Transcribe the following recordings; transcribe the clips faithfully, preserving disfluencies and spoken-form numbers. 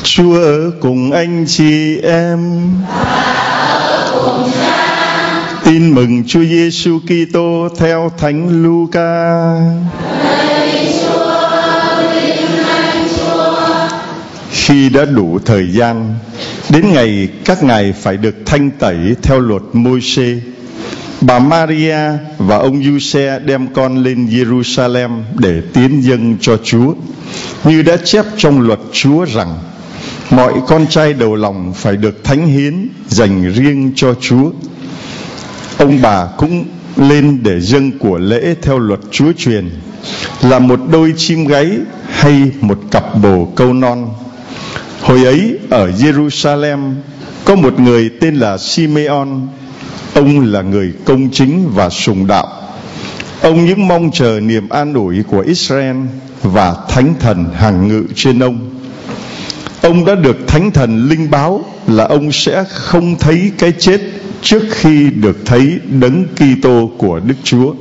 Chúa ở cùng anh chị em. Tin mừng Chúa Giêsu Kitô theo Thánh Luca. Khi đã đủ thời gian, đến ngày các ngài phải được thanh tẩy theo luật Môi-se, bà Maria và ông Giuse đem con lên Jerusalem để tiến dâng cho Chúa, như đã chép trong luật Chúa rằng mọi con trai đầu lòng phải được thánh hiến dành riêng cho Chúa. Ông bà cũng lên để dâng của lễ theo luật Chúa truyền, là một đôi chim gáy hay một cặp bồ câu non. Hồi ấy ở Jerusalem có một người tên là Simeon. Ông là người công chính và sùng đạo. Ông những mong chờ niềm an ủi của Israel, và Thánh Thần hằng ngự trên ông. Ông đã được Thánh Thần linh báo là ông sẽ không thấy cái chết trước khi được thấy Đấng Kitô của Đức Chúa.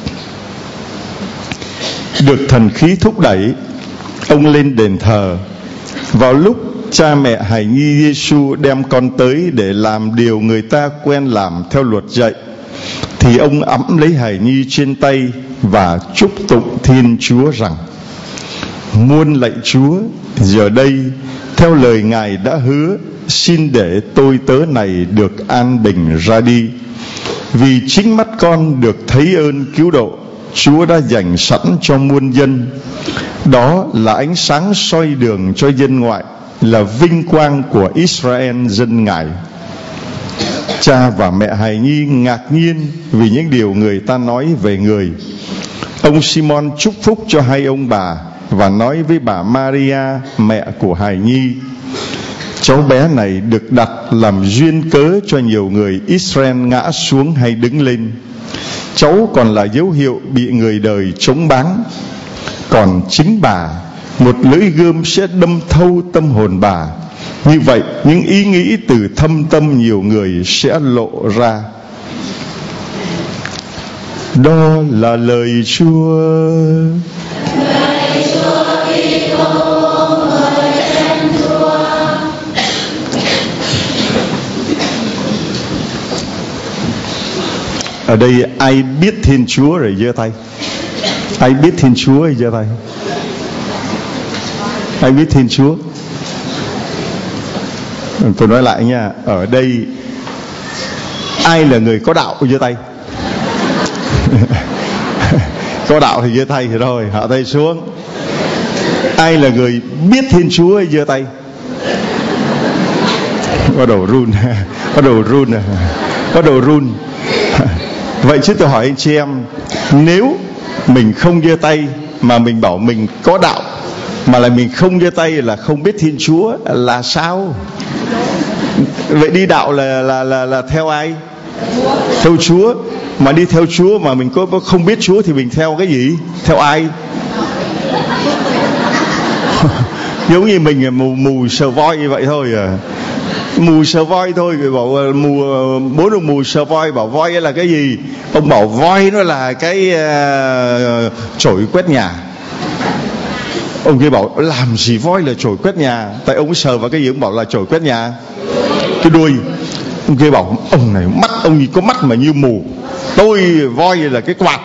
Được thần khí thúc đẩy, ông lên đền thờ. Vào lúc cha mẹ hài nhi Giêsu đem con tới để làm điều người ta quen làm theo luật dạy, thì ông ẵm lấy hài nhi trên tay và chúc tụng Thiên Chúa rằng: Muôn lạy Chúa, giờ đây theo lời Ngài đã hứa, xin để tôi tớ này được an bình ra đi. Vì chính mắt con được thấy ơn cứu độ Chúa đã dành sẵn cho muôn dân. Đó là ánh sáng soi đường cho dân ngoại, là vinh quang của Israel dân Ngài. Cha và mẹ hài nhi ngạc nhiên vì những điều người ta nói về người. Ông Simon chúc phúc cho hai ông bà và nói với bà Maria, mẹ của hài nhi: Cháu bé này được đặt làm duyên cớ cho nhiều người Israel ngã xuống hay đứng lên. Cháu còn là dấu hiệu bị người đời chống bán. Còn chính bà, một lưỡi gươm sẽ đâm thâu tâm hồn bà. Như vậy, những ý nghĩ từ thâm tâm nhiều người sẽ lộ ra. Đó là lời Chúa. Lời Chúa Kitô, ngợi khen Chúa. Ở đây ai biết Thiên Chúa rồi giơ tay. Ai biết Thiên Chúa rồi giơ tay. Ai biết Thiên Chúa? Tôi nói lại nha, ở đây ai là người có đạo giơ tay. Có đạo thì giơ tay thì rồi, hạ tay xuống. Ai là người biết Thiên Chúa giơ tay. Bắt đầu run. Bắt đầu run. Bắt đầu run. Vậy chứ tôi hỏi anh chị em, nếu mình không giơ tay mà mình bảo mình có đạo, mà là mình không giơ tay là không biết Thiên Chúa là sao? Vậy đi đạo là là là, là theo ai? Theo Chúa. Mà đi theo Chúa mà mình có không biết Chúa thì mình theo cái gì? Theo ai? Giống như mình mù mù sờ voi như vậy thôi à. Mù sờ voi thôi, rồi bảo mù bố ông mù sờ voi, bảo voi là cái gì? Ông bảo voi nó là cái uh, chổi quét nhà. Ông kia bảo làm gì voi là chổi quét nhà? Tại ông sờ vào cái gì ông bảo là chổi quét nhà? Cái đuôi. Ông kia bảo ông này mắt ông có mắt mà như mù. Tôi voi là cái quạt.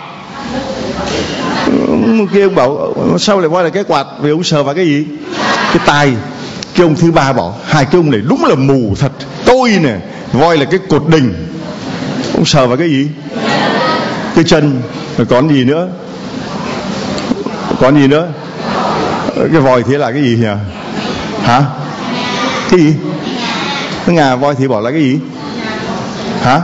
Ông kia ông bảo sao lại voi là cái quạt? Vì ông sờ vào cái gì? Cái tai. Cái ông thứ ba bảo hai cái ông này đúng là mù thật. Tôi nè, voi là cái cột đình. Ông sờ vào cái gì? Cái chân. Rồi còn gì nữa? Còn gì nữa? Cái voi thế là cái gì nhỉ? Hả? Cái gì? Cái ngà voi thì bảo là cái gì? Hả?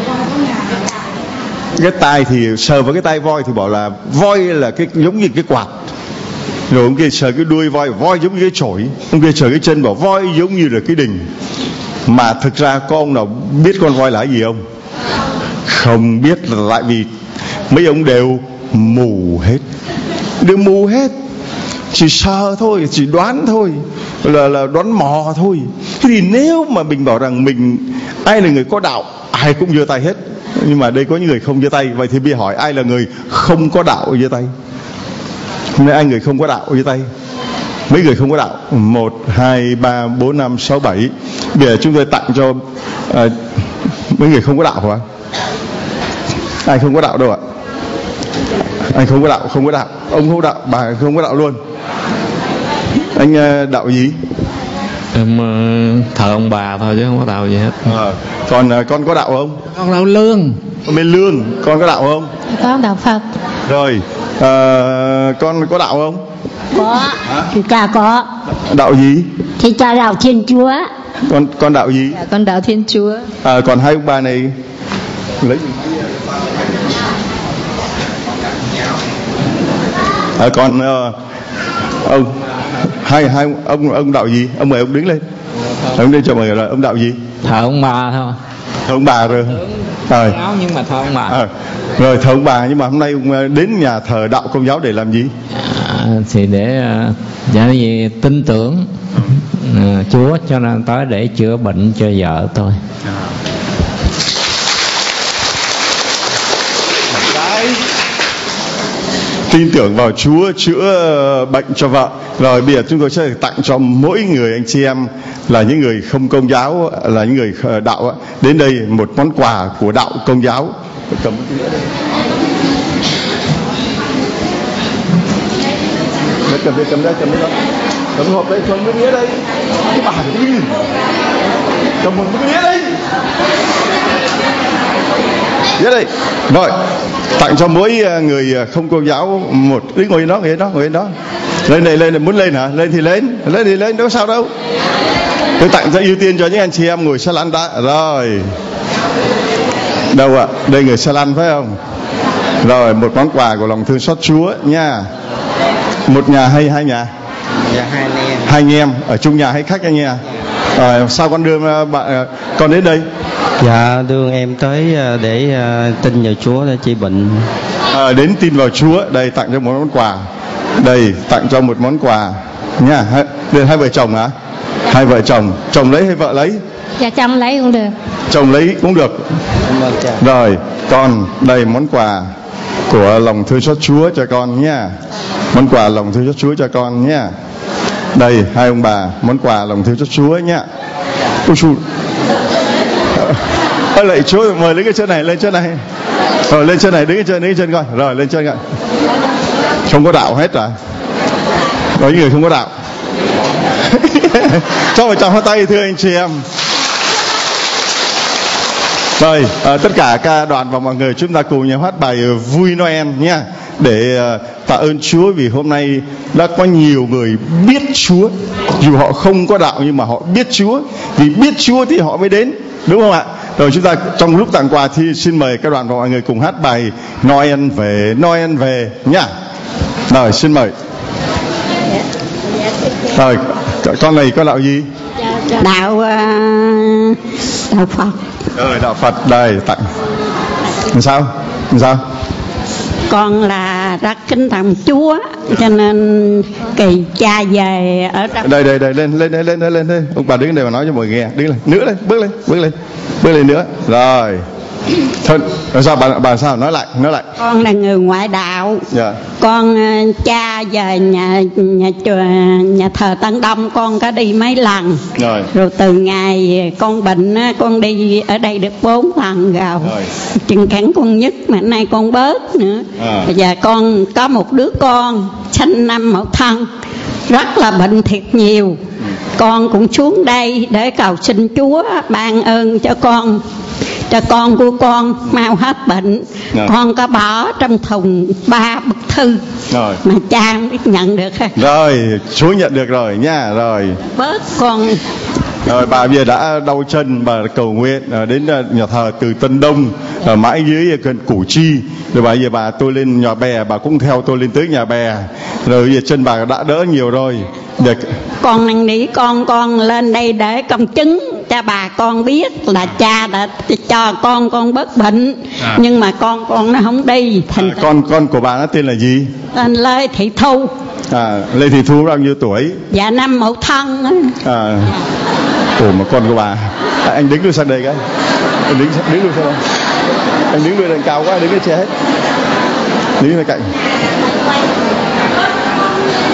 Cái tai thì sờ vào cái tai voi thì bảo là voi là cái giống như cái quạt. Rồi ông kia sờ cái đuôi voi, voi giống như cái chổi. Ông kia sờ cái chân bảo voi giống như là cái đình. Mà thực ra có ông nào biết con voi là cái gì không? Không biết, là tại vì mấy ông đều mù hết. Đều mù hết. Chỉ sờ thôi, chỉ đoán thôi, là, là đoán mò thôi. Thế thì nếu mà mình bảo rằng mình ai là người có đạo, ai cũng giơ tay hết. Nhưng mà đây có những người không giơ tay. Vậy thì bây giờ hỏi ai là người không có đạo giơ tay? Hôm nay ai người không có đạo giơ tay? Mấy người không có đạo? Một, hai, ba, bốn, năm, sáu, bảy. Bây giờ chúng tôi tặng cho à, mấy người không có đạo hả? Ai không có đạo đâu ạ? Anh không có đạo, không có đạo. Ông không có đạo, bà không có đạo luôn. Anh uh, đạo gì? Em uh, thờ ông bà thôi chứ không có đạo gì hết. À, còn uh, con có đạo không? Con đạo Lương. Con bên Lương, con có đạo không? Con đạo Phật. Rồi, uh, con có đạo không? Có. Thì cha có. Đạo gì? Thì cha đạo Thiên Chúa. Con con đạo gì? Dạ, con đạo Thiên Chúa. À, còn hai ông bà này lấy gì? À, còn uh, ông hai hai ông ông đạo gì? Ông mời ông đứng lên. Ông đi cho mời rồi. Ông đạo gì? Thờ ông bà thôi. Thờ ông bà rồi. Rồi. Nhưng mà thờ ông bà. À, rồi thờ ông bà, nhưng mà hôm nay ông đến nhà thờ đạo Công giáo để làm gì? À, thì để dạ uh, gì tin tưởng uh, Chúa, cho nên tới để chữa bệnh cho vợ tôi. Tin tưởng vào Chúa chữa bệnh cho vợ. Rồi bây giờ chúng tôi sẽ tặng cho mỗi người anh chị em là những người không Công giáo, là những người đạo đến đây một món quà của đạo Công giáo. Cầm cầm đây, cầm đây, cầm đây, cầm hộp đây, cầm cái đĩa đây, cái bà cái gì, cầm một cái đĩa đây, đĩa đây. Rồi tặng cho mỗi người không Công giáo một. Đi ngồi đó, ngồi đó, ngồi đó. Lên đây, lên, muốn lên hả? Lên thì lên, lên thì lên, đâu có sao đâu. Tôi tặng cho ưu tiên cho những anh chị em ngồi xe lăn đã. Rồi. Đâu ạ? À? Đây người xe lăn phải không? Rồi, một món quà của lòng thương xót Chúa nha. Một nhà hay hai nhà? Dạ hai anh em. Hai anh em ở chung nhà hay khách anh em? À, sao con đưa bạn con đến đây? Dạ đưa em tới để tin vào Chúa để trị bệnh. À, đến tin vào Chúa. Đây tặng cho một món quà. Đây tặng cho một món quà nha. Đây hai vợ chồng hả? À? Hai vợ chồng. Chồng lấy hay vợ lấy? Dạ chồng lấy cũng được. Chồng lấy cũng được. Rồi con đây món quà của lòng thương xót Chúa cho con nha. Món quà lòng thương xót Chúa cho con nha. Đây hai ông bà, món quà lòng thương xót Chúa nha. Ôi chú ơi lạy Chúa, mời lên cái chân này, lên chân này. Rồi lên chân này, đứng cái chân, đứng cái chân coi. Rồi lên chân coi. Không có đạo hết à? Có những người không có đạo. Cho vào trong hai tay thưa anh chị em. Rồi à, tất cả ca đoàn và mọi người chúng ta cùng nhau hát bài Vui Noel nha, để uh, tạ ơn Chúa vì hôm nay đã có nhiều người biết Chúa, dù họ không có đạo nhưng mà họ biết Chúa, vì biết Chúa thì họ mới đến, đúng không ạ? Rồi chúng ta trong lúc tặng quà thì xin mời các đoàn và mọi người cùng hát bài Noel về, Noel về nhá. Rồi xin mời. Rồi con này có đạo gì? Đạo uh, đạo Phật. Rồi đạo Phật đây tặng. Làm sao? Làm sao? Con là rất kính trọng Chúa, cho nên kỳ cha về ở trong đây đây đây lên lên lên lên lên lên ông bà đứng đây mà nói cho mọi người nghe. Đứng lên, nữa lên, bước lên, bước lên, bước lên nữa. Rồi. Thôi, rồi sao bà bà sao nói lại, nói lại. Con là người ngoại đạo. Dạ. Con uh, cha về nhà nhà chùa nhà thờ Tân Đông con có đi mấy lần. Rồi. Rồi từ ngày con bệnh con đi ở đây được bốn lần rồi. Rồi. Chừng cẳng con nhất mà nay con bớt nữa. À. Bây giờ con có một đứa con sinh năm Mậu Thân rất là bệnh thiệt nhiều. Ừ. Con cũng xuống đây để cầu xin Chúa ban ơn cho con, cho con của con mau hết bệnh. Rồi. Con có bỏ trong thùng ba bức thư. Rồi. Mà cha không biết nhận được ha. Rồi Chúa nhận được rồi nha. Rồi bớt con. Rồi bà bây giờ đã đau chân, bà cầu nguyện đến nhà thờ từ Tân Đông ở mãi dưới gần Củ Chi. Rồi bà giờ bà tôi lên Nhà Bè, bà cũng theo tôi lên tới Nhà Bè. Rồi bây giờ chân bà đã đỡ nhiều rồi. Được. Con năn nỉ con con lên đây để công chứng cho bà con biết là cha đã cho con con bớt bệnh. À. Nhưng mà con con nó không đi. Thành à, con con của bà nó tên là gì? Tên Lê Thị Thu. À, Lê Thị Thu bao nhiêu tuổi? Dạ năm Mậu Thân. À. Ủa mà con của bà. À, anh đứng luôn sang đây cái. Anh đứng đứng luôn sang đây. Anh đứng luôn lên cao quá, đứng cái che hết. Đứng bên cạnh.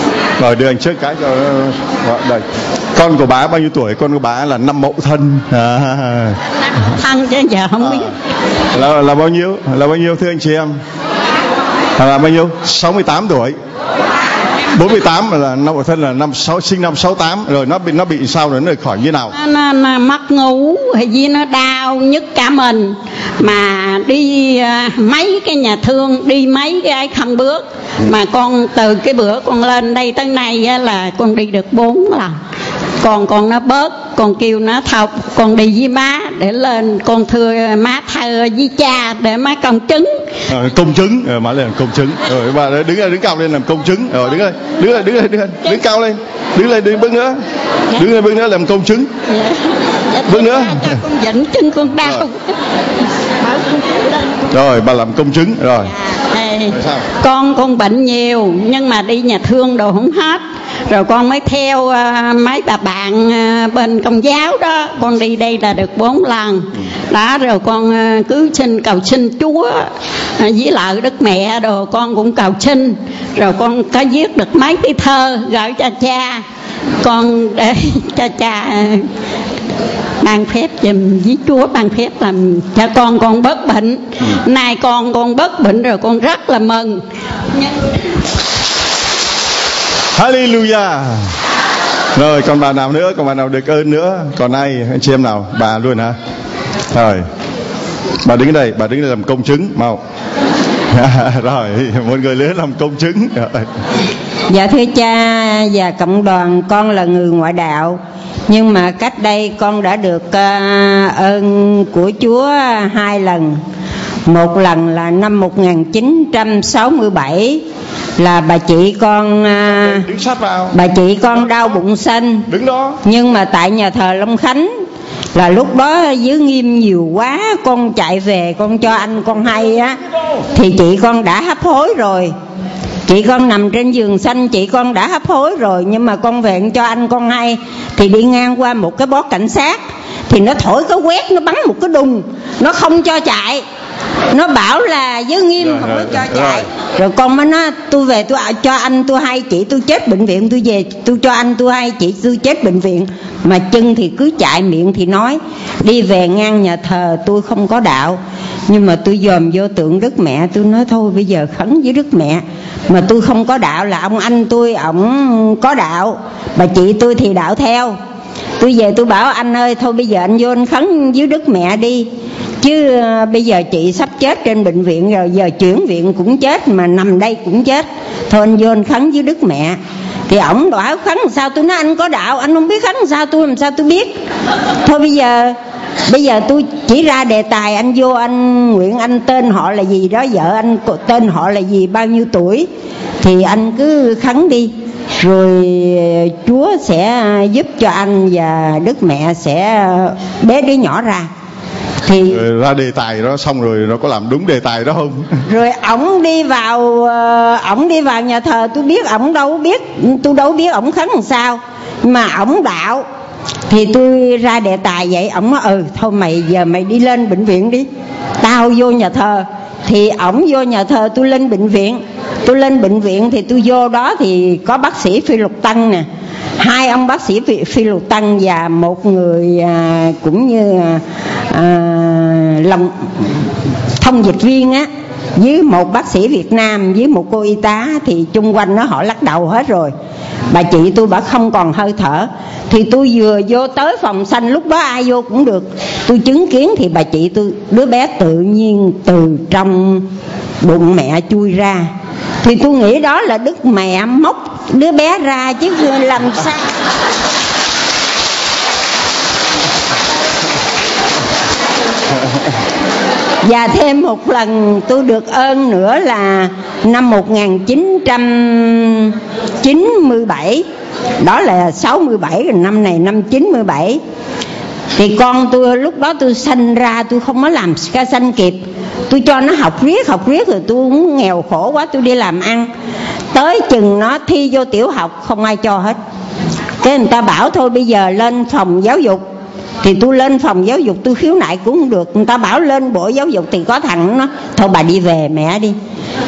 Rồi đưa anh trước cái cho đây. Con của bà bao nhiêu tuổi? Con của bà là năm Mậu Thân. À. Thân chứ giờ không biết. À, là, là bao nhiêu? Là bao nhiêu thưa anh chị em? À, là bao nhiêu? sáu mươi tám tuổi. bốn mươi tám là năm Mậu Thân là năm sáu sinh năm sáu tám rồi nó bị nó bị sao rồi nó khỏi như nào? Nó, nó mất ngủ hay gì nó đau nhức cả mình mà đi uh, mấy cái nhà thương đi mấy cái không bước ừ. Mà con từ cái bữa con lên đây tới nay á, là con đi được bốn lần. Còn con nó bớt, con kêu nó thọc, con đi với má để lên con thưa má thơ với cha để má công chứng. À, công chứng, à, má lên công chứng. Rồi bà đứng đứng cao lên làm công chứng. Rồi đứng lên, đứng lên, đứng lên, đứng lên, đứng cao lên, đứng lên, đứng bước nữa, đứng lên bước nữa làm công chứng. Bước nữa. Con dẫn chân con đau. Rồi. Rồi bà làm công chứng rồi. À, con con bệnh nhiều nhưng mà đi nhà thương đồ không hết. Rồi con mới theo uh, mấy bà bạn uh, bên Công giáo đó, con đi đây là được bốn lần. Đó rồi con uh, cứ xin cầu xin Chúa uh, với lại Đức Mẹ đồ con cũng cầu xin. Rồi con có viết được mấy cái thơ gửi cho cha. Con để cho cha uh, ban phép giùm với Chúa ban phép làm cho con con bớt bệnh. Nay con con bớt bệnh rồi con rất là mừng. Hallelujah. Rồi còn bà nào nữa, còn bà nào được ơn nữa? Còn ai anh chị em nào? Bà luôn hả? Rồi bà đứng đây, bà đứng đây làm công chứng mau. Rồi một người nữa làm công chứng. Rồi. Dạ thưa cha và cộng đoàn, con là người ngoại đạo, nhưng mà cách đây con đã được uh, ơn của Chúa hai lần. Một lần là năm một nghìn chín trăm sáu mươi bảy là bà chị con uh, đứng sát vào. Bà chị con đau bụng xanh. Đứng đó. Nhưng mà tại nhà thờ Long Khánh là lúc đó dưới nghiêm nhiều quá, con chạy về con cho anh con hay á, thì chị con đã hấp hối rồi. Chị con nằm trên giường xanh, chị con đã hấp hối rồi. Nhưng mà con về cho anh con hay, thì đi ngang qua một cái bó cảnh sát, thì nó thổi cái quét, nó bắn một cái đùng, nó không cho chạy. Nó bảo là giới nghiêm rồi, không rồi, có cho rồi. chạy. Rồi con mới nói tôi về tôi cho anh tôi hay chị tôi chết bệnh viện, tôi về tôi cho anh tôi hay chị tôi chết bệnh viện. Mà chân thì cứ chạy, miệng thì nói. Đi về ngang nhà thờ tôi không có đạo, nhưng mà tôi dòm vô tượng Đức Mẹ, tôi nói thôi bây giờ khấn với Đức Mẹ. Mà tôi không có đạo là ông anh tôi ổng có đạo, bà chị tôi thì đạo theo. Tôi về tôi bảo anh ơi thôi bây giờ anh vô anh khấn với Đức Mẹ đi, chứ uh, bây giờ chị sắp chết trên bệnh viện rồi, giờ chuyển viện cũng chết mà nằm đây cũng chết, thôi anh vô anh khấn với Đức Mẹ. Thì ổng bảo khấn làm sao, tôi nói anh có đạo anh không biết khấn làm sao, tôi làm sao tôi biết. Thôi bây giờ bây giờ tôi chỉ ra đề tài, anh vô anh nguyện anh tên họ là gì đó, vợ anh tên họ là gì, bao nhiêu tuổi, thì anh cứ khấn đi, rồi Chúa sẽ giúp cho anh và Đức Mẹ sẽ bế đứa nhỏ ra. Thì rồi ra đề tài đó xong rồi nó có làm đúng đề tài đó không? Rồi ổng đi vào ổng đi vào nhà thờ, tôi biết ổng đâu biết, tôi đâu biết ổng khấn làm sao, mà ổng đạo. Thì tôi ra đề tài vậy, ổng nói ừ thôi mày giờ mày đi lên bệnh viện đi, tao vô nhà thờ. Thì ổng vô nhà thờ, tôi lên bệnh viện. Tôi lên bệnh viện thì tôi vô đó thì có bác sĩ Phi Lục Tân nè, hai ông bác sĩ Phi, Phi Lục Tân và một người à, cũng như à, lòng thông dịch viên á, với một bác sĩ Việt Nam với một cô y tá. Thì chung quanh nó họ lắc đầu hết rồi. Bà chị tôi bà không còn hơi thở. Thì tôi vừa vô tới phòng xanh, lúc đó ai vô cũng được, tôi chứng kiến thì bà chị tôi, đứa bé tự nhiên từ trong bụng mẹ chui ra. Thì tôi nghĩ đó là Đức Mẹ móc đứa bé ra chứ làm sao. Và thêm một lần tôi được ơn nữa là năm một nghìn chín trăm chín mươi bảy, đó là sáu mươi bảy, rồi năm này năm chín mươi bảy. Thì con tôi lúc đó tôi sanh ra tôi không có làm ca sanh kịp, tôi cho nó học riết học riết rồi tôi cũng nghèo khổ quá, tôi đi làm ăn. Tới chừng nó thi vô tiểu học không ai cho hết. Cái người ta bảo thôi bây giờ lên phòng giáo dục. Thì tôi lên phòng giáo dục tôi khiếu nại cũng không được. Người ta bảo lên bộ giáo dục thì có thằng nó thôi bà đi về mẹ đi.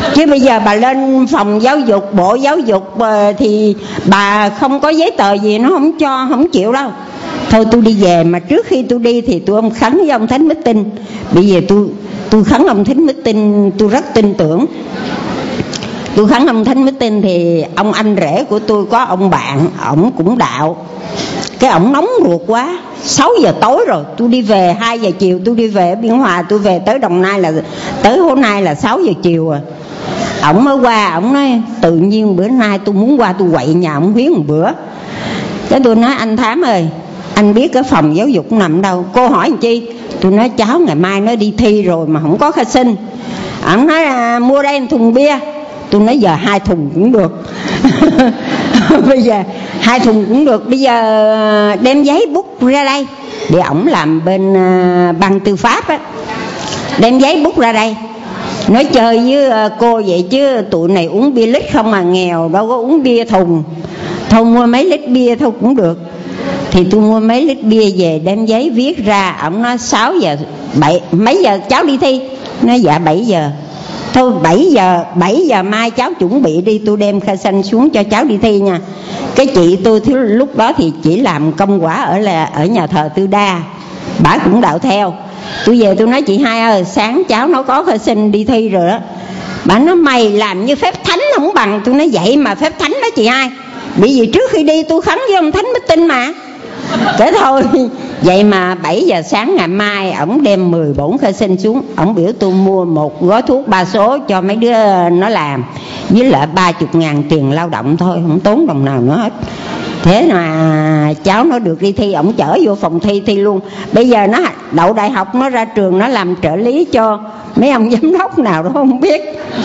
Chứ bây giờ bà lên phòng giáo dục, bộ giáo dục thì bà không có giấy tờ gì nó không cho, không chịu đâu. Thôi tôi đi về, mà trước khi tôi đi thì tôi ông khấn với ông Thánh Meeting. Bây giờ tôi tôi khấn ông Thánh Meeting, tôi rất tin tưởng. Tôi khấn ông Thánh Meeting thì ông anh rể của tôi có ông bạn, ổng cũng đạo. Cái ổng nóng ruột quá, sáu giờ tối rồi, tôi đi về hai giờ chiều, tôi đi về ở Biên Hòa, tôi về tới Đồng Nai là tới hôm nay là sáu giờ chiều à. Ổng mới qua, ổng nói tự nhiên bữa nay tôi muốn qua tôi quậy nhà ổng Huyến một bữa. Cái tôi nói anh Thám ơi, anh biết cái phòng giáo dục nằm đâu? Cô hỏi làm chi? Tôi nói cháu ngày mai nó đi thi rồi mà không có khai sinh. Ổng nói à, mua đây một thùng bia. Tôi nói giờ hai thùng cũng được. Bây giờ hai thùng cũng được. Bây giờ đem giấy bút ra đây. Để ổng làm bên uh, ban tư pháp á. Đem giấy bút ra đây. Nói chơi với uh, cô vậy chứ tụi này uống bia lít không mà nghèo, đâu có uống bia thùng. Thôi mua mấy lít bia thôi cũng được. Thì tôi mua mấy lít bia về, đem giấy viết ra. Ổng nói sáu giờ bảy mấy giờ cháu đi thi? Nói dạ bảy giờ. Thôi bảy giờ bảy giờ mai cháu chuẩn bị đi, tôi đem khai sinh xuống cho cháu đi thi nha. Cái chị tôi thiếu lúc đó thì chỉ làm công quả ở là ở nhà thờ Tư Đa, bả cũng đạo theo. Tôi về tôi nói chị Hai ơi, sáng cháu nó có khai sinh đi thi rồi đó. Bà nói mày làm như phép thánh không bằng. Tôi nói vậy mà phép thánh đó chị Hai. Bởi vì trước khi đi tôi khấn với ông Thánh Meeting mà. Thế thôi. Vậy mà bảy giờ sáng ngày mai ổng đem mười bổn khai sinh xuống. Ổng biểu tôi mua một gói thuốc ba số cho mấy đứa nó làm, với lại ba mươi ngàn tiền lao động thôi, không tốn đồng nào nữa hết. Thế mà cháu nó được đi thi, ổng chở vô phòng thi thi luôn. Bây giờ nó đậu đại học, nó ra trường nó làm trợ lý cho mấy ông giám đốc nào đó không biết.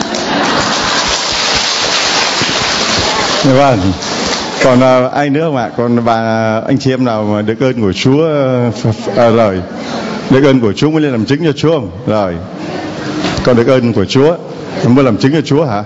Vâng. Còn uh, ai nữa không ạ? Còn bà anh chị em nào mà được ơn của Chúa uh, à, rồi được ơn của Chúa mới lên làm chứng cho Chúa không? Rồi. Còn được ơn của Chúa mới làm chứng cho Chúa hả?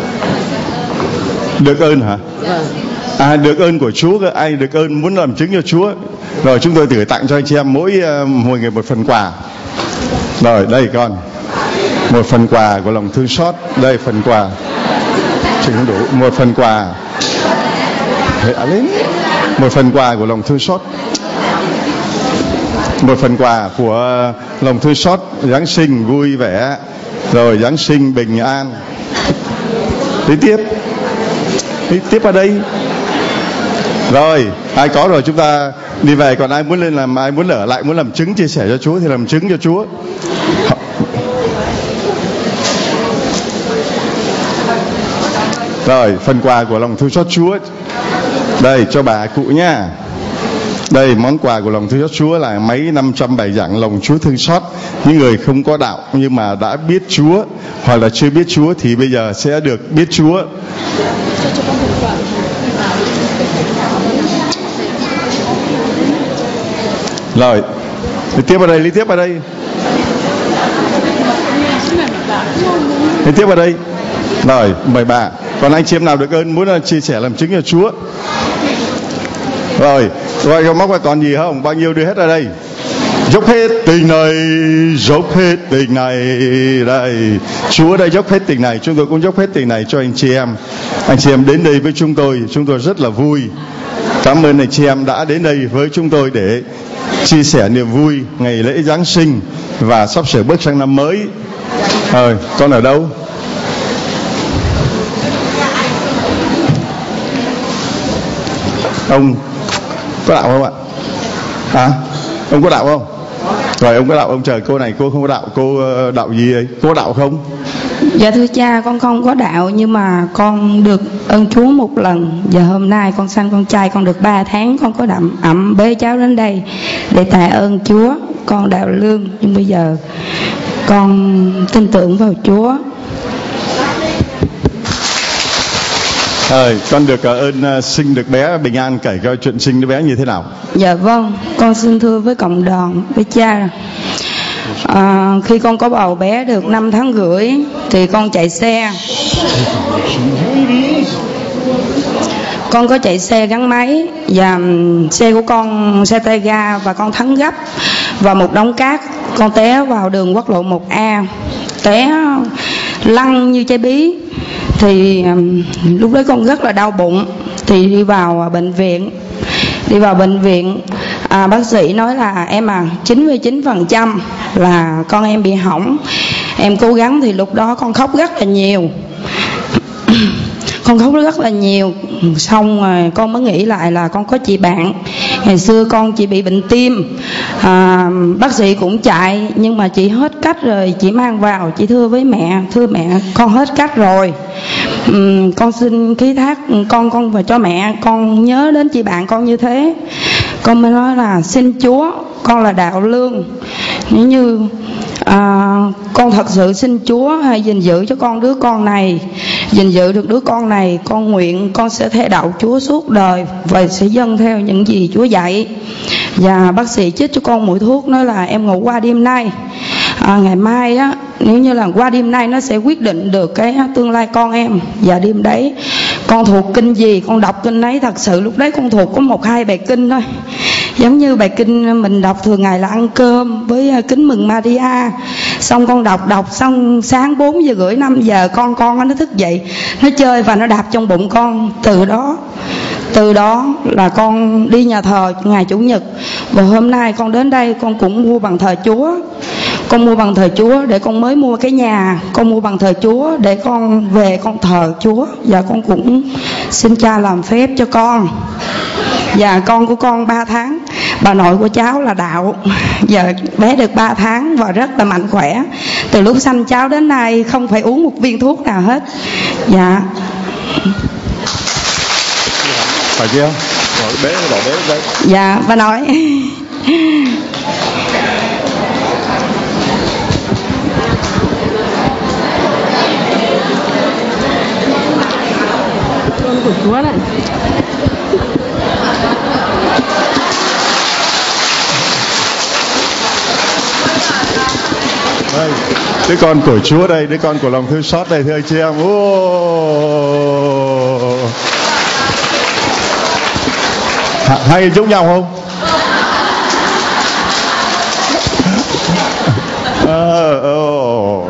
Được ơn hả? À, được ơn của Chúa, ai được ơn muốn làm chứng cho Chúa. Rồi chúng tôi gửi tặng cho anh chị em mỗi uh, mỗi người một phần quà. Rồi đây con, một phần quà của lòng thương xót. Đây phần quà. Chừng không đủ. Một phần quà. Lên. Một phần quà của lòng thương xót. Một phần quà của lòng thương xót. Giáng sinh vui vẻ, rồi Giáng sinh bình an. Đi tiếp. Đi tiếp ở đây. Rồi, ai có rồi chúng ta đi về. Còn ai muốn lên làm, ai muốn ở lại, muốn làm chứng chia sẻ cho Chúa thì làm chứng cho Chúa. Rồi, phần quà của lòng thương xót Chúa. Đây cho bà cụ nha. Đây món quà của lòng thương xót Chúa là mấy năm trăm bài giảng lòng Chúa thương xót. Những người không có đạo nhưng mà đã biết Chúa hoặc là chưa biết Chúa thì bây giờ sẽ được biết Chúa. Rồi, đi tiếp vào đây, đi tiếp vào đây. Đi tiếp vào đây. Rồi, mời bà. Còn anh chị em nào được ơn muốn chia sẻ làm chứng cho Chúa. Rồi, rồi có móc ra còn gì không? Bao nhiêu đưa hết ra đây. Dốc hết tình này, dốc hết tình này. Đây, Chúa đã dốc hết tình này. Chúng tôi cũng dốc hết tình này cho anh chị em. Anh chị em đến đây với chúng tôi, chúng tôi rất là vui. Cảm ơn anh chị em đã đến đây với chúng tôi để chia sẻ niềm vui ngày lễ Giáng sinh và sắp sửa bước sang năm mới. Rồi, con ở đâu? Ông có đạo không ạ? Hả? Ông có đạo không? Rồi ông có đạo, ông chờ cô này, cô không có đạo. Cô đạo gì ấy? Cô có đạo không? Dạ thưa cha, con không có đạo nhưng mà con được ơn Chúa một lần. Giờ hôm nay con sanh con trai, con được ba tháng, con có đậm ẩm bế cháu đến đây để tạ ơn Chúa. Con đạo lương nhưng bây giờ con tin tưởng vào Chúa. Rồi, con được ơn uh, sinh được bé bình an, kể coi chuyện sinh đứa bé như thế nào. Dạ vâng, con xin thưa với cộng đoàn, với cha. À, khi con có bầu bé được năm tháng rưỡi thì con chạy xe. Con có chạy xe gắn máy và xe của con xe tay ga và con thắng gấp và một đống cát, con té vào đường quốc lộ một A, té lăn như trái bí. Thì um, lúc đấy con rất là đau bụng, thì đi vào bệnh viện. Đi vào bệnh viện, à, bác sĩ nói là em à chín mươi chín phần trăm là con em bị hỏng. Em cố gắng thì lúc đó con khóc rất là nhiều. Con khóc rất là nhiều. Xong rồi con mới nghĩ lại là con có chị bạn. Ngày xưa con chỉ bị bệnh tim, à, bác sĩ cũng chạy, nhưng mà chị hết cách rồi. Chị mang vào, chị thưa với mẹ, thưa mẹ con hết cách rồi, uhm, con xin ký thác con con và cho mẹ con nhớ đến chị bạn con như thế. Con mới nói là xin Chúa, con là đạo lương, nếu như à, con thật sự xin Chúa hãy gìn giữ cho con đứa con này, gìn giữ được đứa con này, con nguyện con sẽ theo đạo Chúa suốt đời và sẽ dâng theo những gì Chúa dạy. Và bác sĩ chích cho con mũi thuốc, nói là em ngủ qua đêm nay, à, ngày mai á, nếu như là qua đêm nay nó sẽ quyết định được cái tương lai con em. Và đêm đấy con thuộc kinh gì con đọc kinh ấy. Thật sự lúc đấy con thuộc có một hai bài kinh thôi, giống như bài kinh mình đọc thường ngày là ăn cơm với kính mừng Maria. Xong con đọc đọc xong sáng bốn giờ rưỡi năm giờ con con nó thức dậy, nó chơi và nó đạp trong bụng con. Từ đó từ đó là con đi nhà thờ ngày Chủ nhật. Và hôm nay con đến đây con cũng mua bằng thờ Chúa. Con mua bằng thờ Chúa để con mới mua cái nhà. Con mua bằng thờ Chúa để con về con thờ Chúa. Và con cũng xin Cha làm phép cho con. Và con của con ba tháng. Bà nội của cháu là đạo. Giờ bé được ba tháng và rất là mạnh khỏe. Từ lúc sanh cháu đến nay không phải uống một viên thuốc nào hết. Dạ. Phải chưa? Rồi bé bỏ bé đây. Dạ, bà nói. Con của Chúa này. Đây, đứa con của Chúa đây, đứa con của lòng thương xót đây, thưa anh chị em. Ô, hay giống nhau không? À, oh.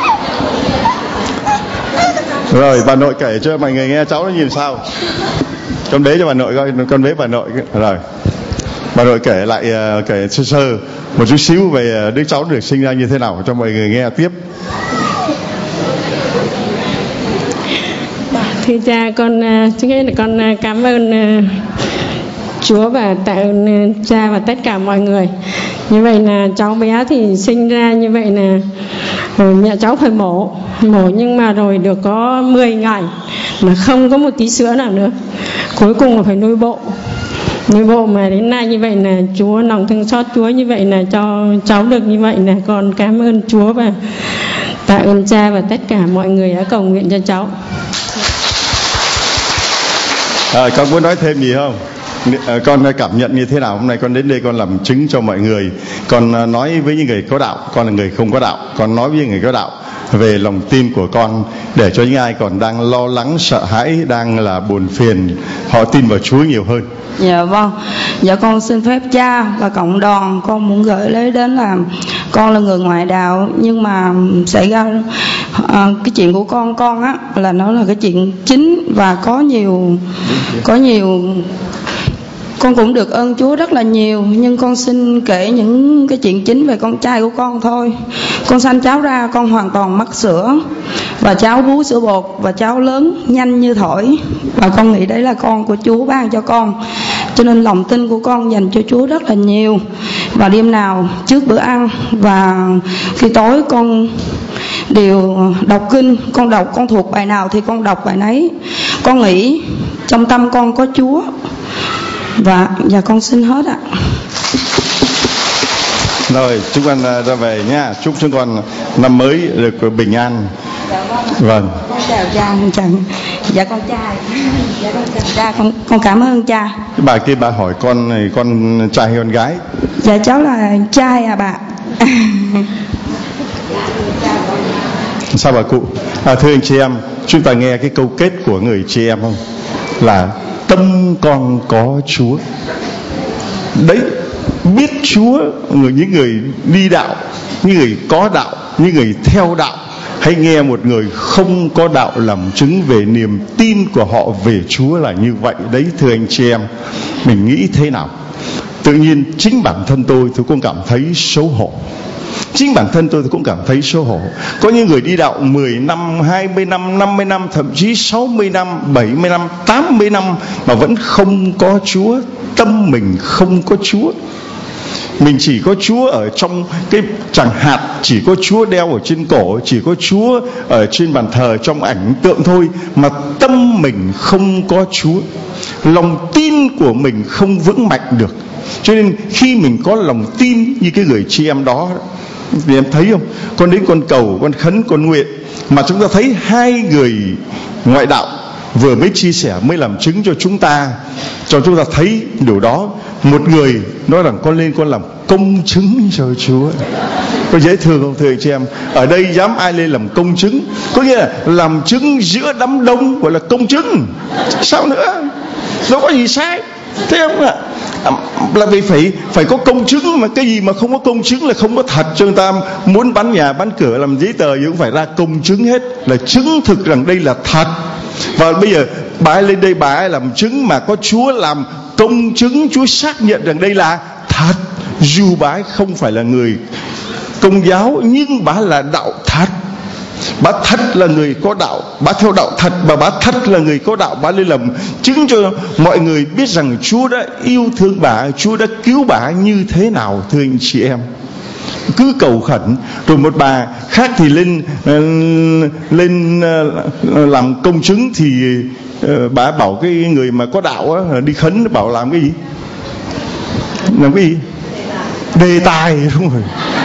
Rồi bà nội kể cho mọi người nghe cháu nó nhìn sao. Con bế cho bà nội coi, con bế bà nội. Rồi bà nội kể lại, kể sơ sơ một chút xíu về đứa cháu được sinh ra như thế nào cho mọi người nghe tiếp. Thưa cha, con trước hết là con cảm ơn Chúa và tạ ơn cha và tất cả mọi người. Như vậy là cháu bé thì sinh ra như vậy là mẹ cháu phải mổ mổ nhưng mà rồi được có mười ngày là không có một tí sữa nào nữa, cuối cùng là phải nuôi bộ nuôi bộ mà đến nay như vậy là Chúa lòng thương xót Chúa như vậy là cho cháu được như vậy là con cảm ơn Chúa và tạ ơn cha và tất cả mọi người đã cầu nguyện cho cháu. À, con muốn nói thêm gì không? Con cảm nhận như thế nào? Hôm nay con đến đây con làm chứng cho mọi người. Con nói với những người có đạo, con là người không có đạo. Con nói với những người có đạo về lòng tin của con, để cho những ai còn đang lo lắng, sợ hãi, đang là buồn phiền, họ tin vào Chúa nhiều hơn. Dạ vâng. Dạ con xin phép cha và cộng đoàn, con muốn gửi lấy đến là con là người ngoại đạo, nhưng mà xảy ra à, cái chuyện của con con á là nó là cái chuyện chính và có nhiều có nhiều con cũng được ơn Chúa rất là nhiều. Nhưng con xin kể những cái chuyện chính về con trai của con thôi. Con sanh cháu ra con hoàn toàn mắc sữa, và cháu bú sữa bột, và cháu lớn nhanh như thổi, và con nghĩ đấy là con của Chúa ban cho con. Cho nên lòng tin của con dành cho Chúa rất là nhiều. Và đêm nào trước bữa ăn và khi tối con đều đọc kinh. Con đọc, con thuộc bài nào thì con đọc bài nấy. Con nghĩ trong tâm con có Chúa. Và và con xin hết ạ. Rồi chúng con ra về nha. Chúc chúng con năm mới được bình an. Vâng. Con chào cha, con chào. Dạ con trai. Dạ con chào cha, con con cảm ơn cha. Cái bà kia bà hỏi con này con trai hay con gái? Dạ cháu là trai à bà. Sao bà cụ? À, thưa anh chị em, chúng ta nghe cái câu kết của người chị em không? Là tâm con có Chúa. Đấy, biết Chúa, người những người đi đạo, những người có đạo, những người theo đạo Hãy nghe một người không có đạo làm chứng về niềm tin của họ về Chúa là như vậy đấy, thưa anh chị em. Mình nghĩ thế nào? Tự nhiên chính bản thân tôi tôi cũng cảm thấy xấu hổ. Chính bản thân tôi cũng cảm thấy xấu hổ. Có những người đi đạo mười năm, hai mươi năm, năm mươi năm, thậm chí sáu mươi năm, bảy mươi năm, tám mươi năm mà vẫn không có Chúa. Tâm mình không có Chúa. Mình chỉ có Chúa ở trong cái chẳng hạt, chỉ có Chúa đeo ở trên cổ, chỉ có Chúa ở trên bàn thờ trong ảnh tượng thôi, mà tâm mình không có Chúa. Lòng tin của mình không vững mạnh được. Cho nên khi mình có lòng tin như cái người chị em đó, thì em thấy không, con đến con cầu, con khấn, con nguyện, mà chúng ta thấy hai người ngoại đạo vừa mới chia sẻ, mới làm chứng cho chúng ta, cho chúng ta thấy điều đó. Một người nói rằng con lên con làm công chứng cho Chúa. Có dễ thương không thưa anh chị em? Ở đây dám ai lên làm công chứng? Có nghĩa là làm chứng giữa đám đông, gọi là công chứng. Sao nữa? Đâu có gì sai. Thế không ạ? Là vì phải phải có công chứng, mà cái gì mà không có công chứng là không có thật. Cho người ta muốn bán nhà bán cửa làm giấy tờ gì cũng phải ra công chứng hết, là chứng thực rằng đây là thật. Và bây giờ bà ấy lên đây, bà ấy làm chứng mà có Chúa làm công chứng, Chúa xác nhận rằng đây là thật. Dù bà ấy không phải là người Công giáo, nhưng bà là đạo thật. Bà thật là người có đạo, bà theo đạo thật, và bà thật là người có đạo. Bà lên làm chứng cho mọi người biết rằng Chúa đã yêu thương bà, Chúa đã cứu bà như thế nào, thưa anh chị em. Cứ cầu khẩn. Rồi một bà khác thì lên uh, lên uh, làm công chứng, thì uh, bà bảo cái người mà có đạo á, đi khấn, bảo làm cái gì? Làm cái gì? Đề tài, đúng rồi.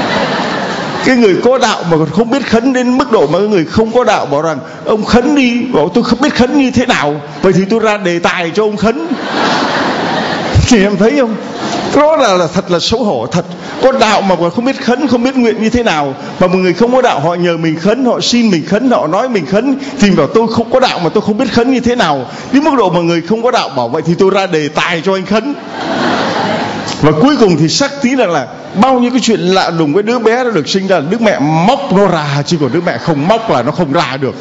Cái người có đạo mà còn không biết khấn đến mức độ mà cái người không có đạo bảo rằng ông khấn đi, bảo tôi không biết khấn như thế nào, vậy thì tôi ra đề tài cho ông khấn. Thì em thấy không? Đó là, là thật là xấu hổ thật. Có đạo mà còn không biết khấn, không biết nguyện như thế nào, mà một người không có đạo họ nhờ mình khấn, họ xin mình khấn, họ nói mình khấn, thì bảo tôi không có đạo mà tôi không biết khấn như thế nào. Đến mức độ mà người không có đạo bảo vậy thì tôi ra đề tài cho anh khấn. Và cuối cùng thì xác tí rằng là bao nhiêu cái chuyện lạ lùng với đứa bé nó được sinh ra, đứa mẹ móc nó ra, chứ còn đứa mẹ không móc là nó không ra được.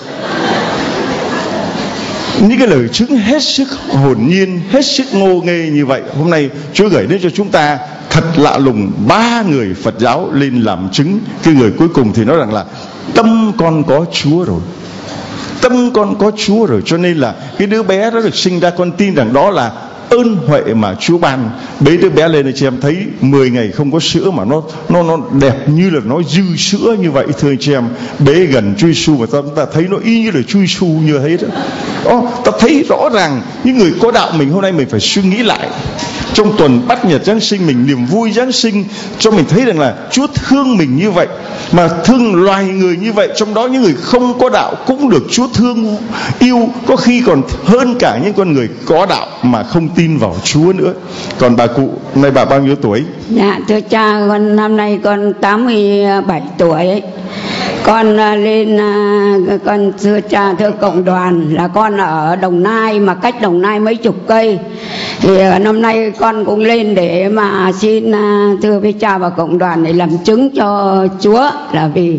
Những cái lời chứng hết sức hồn nhiên, hết sức ngô nghê như vậy, hôm nay Chúa gửi đến cho chúng ta thật lạ lùng. Ba người Phật giáo lên làm chứng. Cái người cuối cùng thì nói rằng là tâm con có Chúa rồi, tâm con có Chúa rồi. Cho nên là cái đứa bé đó được sinh ra, con tin rằng đó là ơn huệ mà Chúa ban. Bế đứa bé lên, chị em thấy mười ngày không có sữa mà nó nó nó đẹp như là nó dư sữa như vậy, thưa anh chị em. Bế gần Chúa Giêsu mà chúng ta thấy nó y như là Chúa Giêsu như thế đó. Đó, ta thấy rõ ràng những người có đạo mình hôm nay mình phải suy nghĩ lại. Trong tuần Bát Nhật Giáng sinh, mình niềm vui Giáng sinh, cho mình thấy rằng là Chúa thương mình như vậy, mà thương loài người như vậy. Trong đó những người không có đạo cũng được Chúa thương yêu, có khi còn hơn cả những con người có đạo mà không tin vào Chúa nữa. Còn bà cụ, hôm nay bà bao nhiêu tuổi? Dạ thưa cha, con năm nay con tám mươi bảy tuổi. Con lên, con thưa cha, thưa cộng đoàn, là con ở Đồng Nai mà cách Đồng Nai mấy chục cây. Thì năm nay con cũng lên để mà xin thưa với cha và cộng đoàn để làm chứng cho Chúa, là vì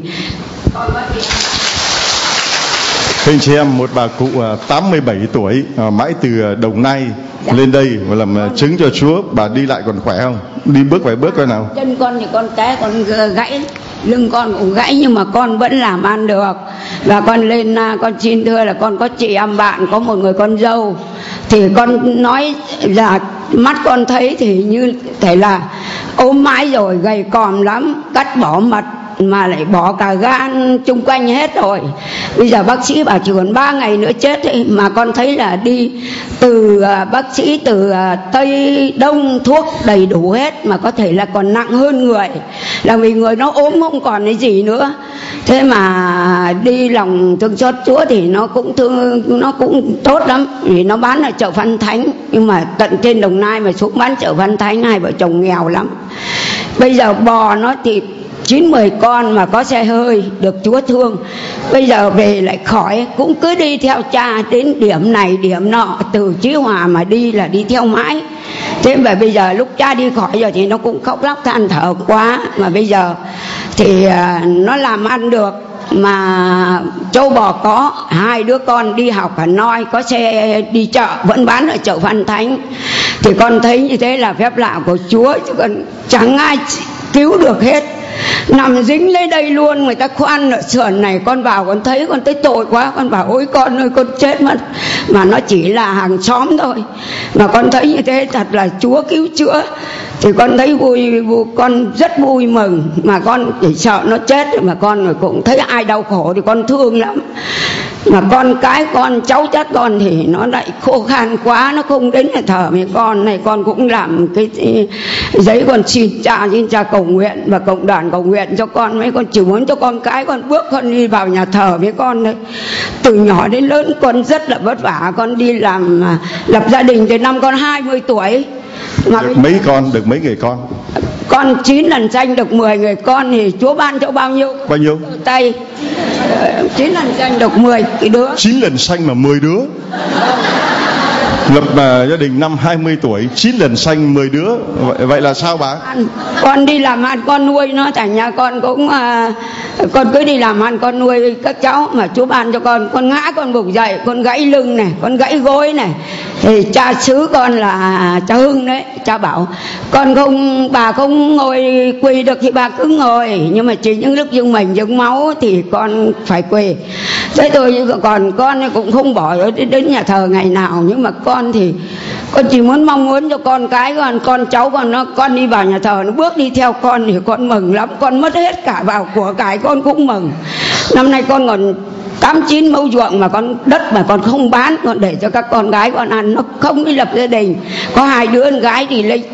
thưa anh chị em, một bà cụ tám mươi bảy tuổi mãi từ Đồng Nai dạ. lên đây và làm chứng cho Chúa. Bà đi lại còn khỏe không? Đi bước vài bước coi nào. Chân con thì con té, con gãy, lưng con cũng gãy, nhưng mà con vẫn làm ăn được. Và con lên, con xin thưa là con có chị em bạn, có một người con dâu, thì con nói là mắt con thấy thì như thể là ốm mãi rồi, gầy còm lắm, cắt bỏ mật mà lại bỏ cả gan chung quanh hết rồi. Bây giờ bác sĩ bảo chỉ còn ba ngày nữa chết ấy. Mà con thấy là đi từ uh, bác sĩ từ uh, Tây Đông thuốc đầy đủ hết, mà có thể là còn nặng hơn người, là vì người nó ốm không còn cái gì nữa. Thế mà đi lòng thương xót Chúa thì nó cũng thương, nó cũng tốt lắm, vì nó bán ở chợ Phan Thánh, nhưng mà tận trên Đồng Nai mà xuống bán chợ Phan Thánh, hai vợ chồng nghèo lắm. Bây giờ bò nó thì chín mười con mà có xe hơi, được Chúa thương. Bây giờ về lại khỏi, cũng cứ đi theo cha đến điểm này điểm nọ, từ Chí Hòa mà đi là đi theo mãi. Thế mà bây giờ lúc cha đi khỏi rồi thì nó cũng khóc lóc than thở quá. Mà bây giờ thì uh, nó làm ăn được, mà trâu bò có, hai đứa con đi học Hà Nội, có xe đi chợ vẫn bán ở chợ Phan Thánh. Thì con thấy như thế là phép lạ của Chúa, chứ còn chẳng ai cứu được hết. Nằm dính lấy đây luôn, người ta khoan ở sườn này, con vào con thấy con thấy tội quá, con bảo ôi con ơi con chết mất, mà nó chỉ là hàng xóm thôi. Mà con thấy như thế thật là Chúa cứu chữa, thì con thấy vui, vui con rất vui mừng. Mà con chỉ sợ nó chết, mà con cũng thấy ai đau khổ thì con thương lắm. Mà con cái con cháu chắt con thì nó lại khô khan quá, nó không đến nhà thờ với con này. Con cũng làm cái, cái giấy con xin cha, xin cha cầu nguyện và cộng đoàn cầu nguyện cho con. Mấy con chỉ muốn cho con cái con bước con đi vào nhà thờ với con đấy. Từ nhỏ đến lớn con rất là vất vả, con đi làm lập gia đình từ năm con hai mươi tuổi. Mà được mấy con, được mấy người con? Con chín lần sanh được mười người con, thì Chúa ban cho bao nhiêu? Bao nhiêu? Tay chín lần sanh được mười cái đứa. Chín lần sanh mà mười đứa. Lập uh, gia đình năm hai mươi tuổi, chín lần sanh mười đứa. Vậy, vậy là sao bà? Con đi làm ăn con nuôi nó, thành nhà con cũng uh, con cứ đi làm ăn con nuôi các cháu. Mà Chúa ban cho con, con ngã con vùng dậy, con gãy lưng này, con gãy gối này. Thì cha xứ con là cha Hưng đấy, cha bảo con không, bà không ngồi quỳ được thì bà cứ ngồi, nhưng mà chỉ những lúc dưng mình dưng máu thì con phải quỳ. Thế thôi, còn con cũng không bỏ đến nhà thờ ngày nào. Nhưng mà con thì con chỉ muốn mong muốn cho con cái con, con cháu con nó, con đi vào nhà thờ nó bước đi theo con thì con mừng lắm. Con mất hết cả vào của cải con cũng mừng. Năm nay con còn tám chín mẫu ruộng mà con đất mà con không bán, con để cho các con gái con ăn, nó không đi lập gia đình. Có hai đứa con gái đi lấy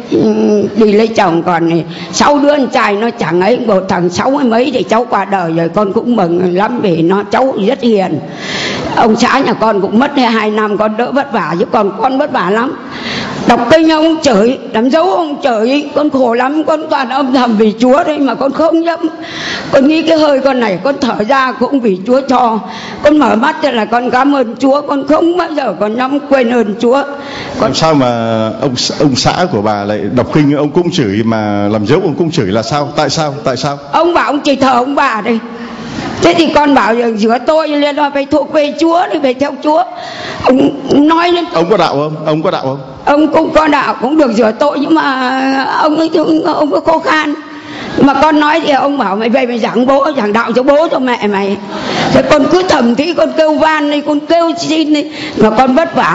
đi lấy chồng, còn sáu đứa con trai nó chẳng ấy. Một thằng sáu mươi mấy thì cháu qua đời rồi, con cũng mừng lắm vì nó cháu rất hiền. Ông xã nhà con cũng mất hai năm, con đỡ vất vả, chứ còn con vất vả lắm. Đọc kinh ông chửi, làm dấu ông chửi, con khổ lắm. Con toàn âm thầm vì Chúa đấy mà con không dám. Con nghĩ cái hơi con này con thở ra cũng vì Chúa cho. Con mở mắt ra là con cảm ơn Chúa, con không bao giờ con dám quên ơn Chúa. Con... Làm sao mà ông ông xã của bà lại đọc kinh ông cũng chửi, mà làm dấu ông cũng chửi là sao? Tại sao? Tại sao? Ông bảo ông chỉ thờ ông bà đây. Thế thì con bảo giữa tôi liên là phải thuộc về Chúa, thì phải theo Chúa. Ông nói lên. Ông có đạo không? Ông có đạo không? Ông cũng có đạo, cũng được rửa tội, nhưng mà ông ấy ông có khó khăn. Mà con nói thì ông bảo mày về mày giảng bố, giảng đạo cho bố cho mẹ mày. Thế con cứ thầm tí con kêu van đi, con kêu xin đi. Mà con vất vả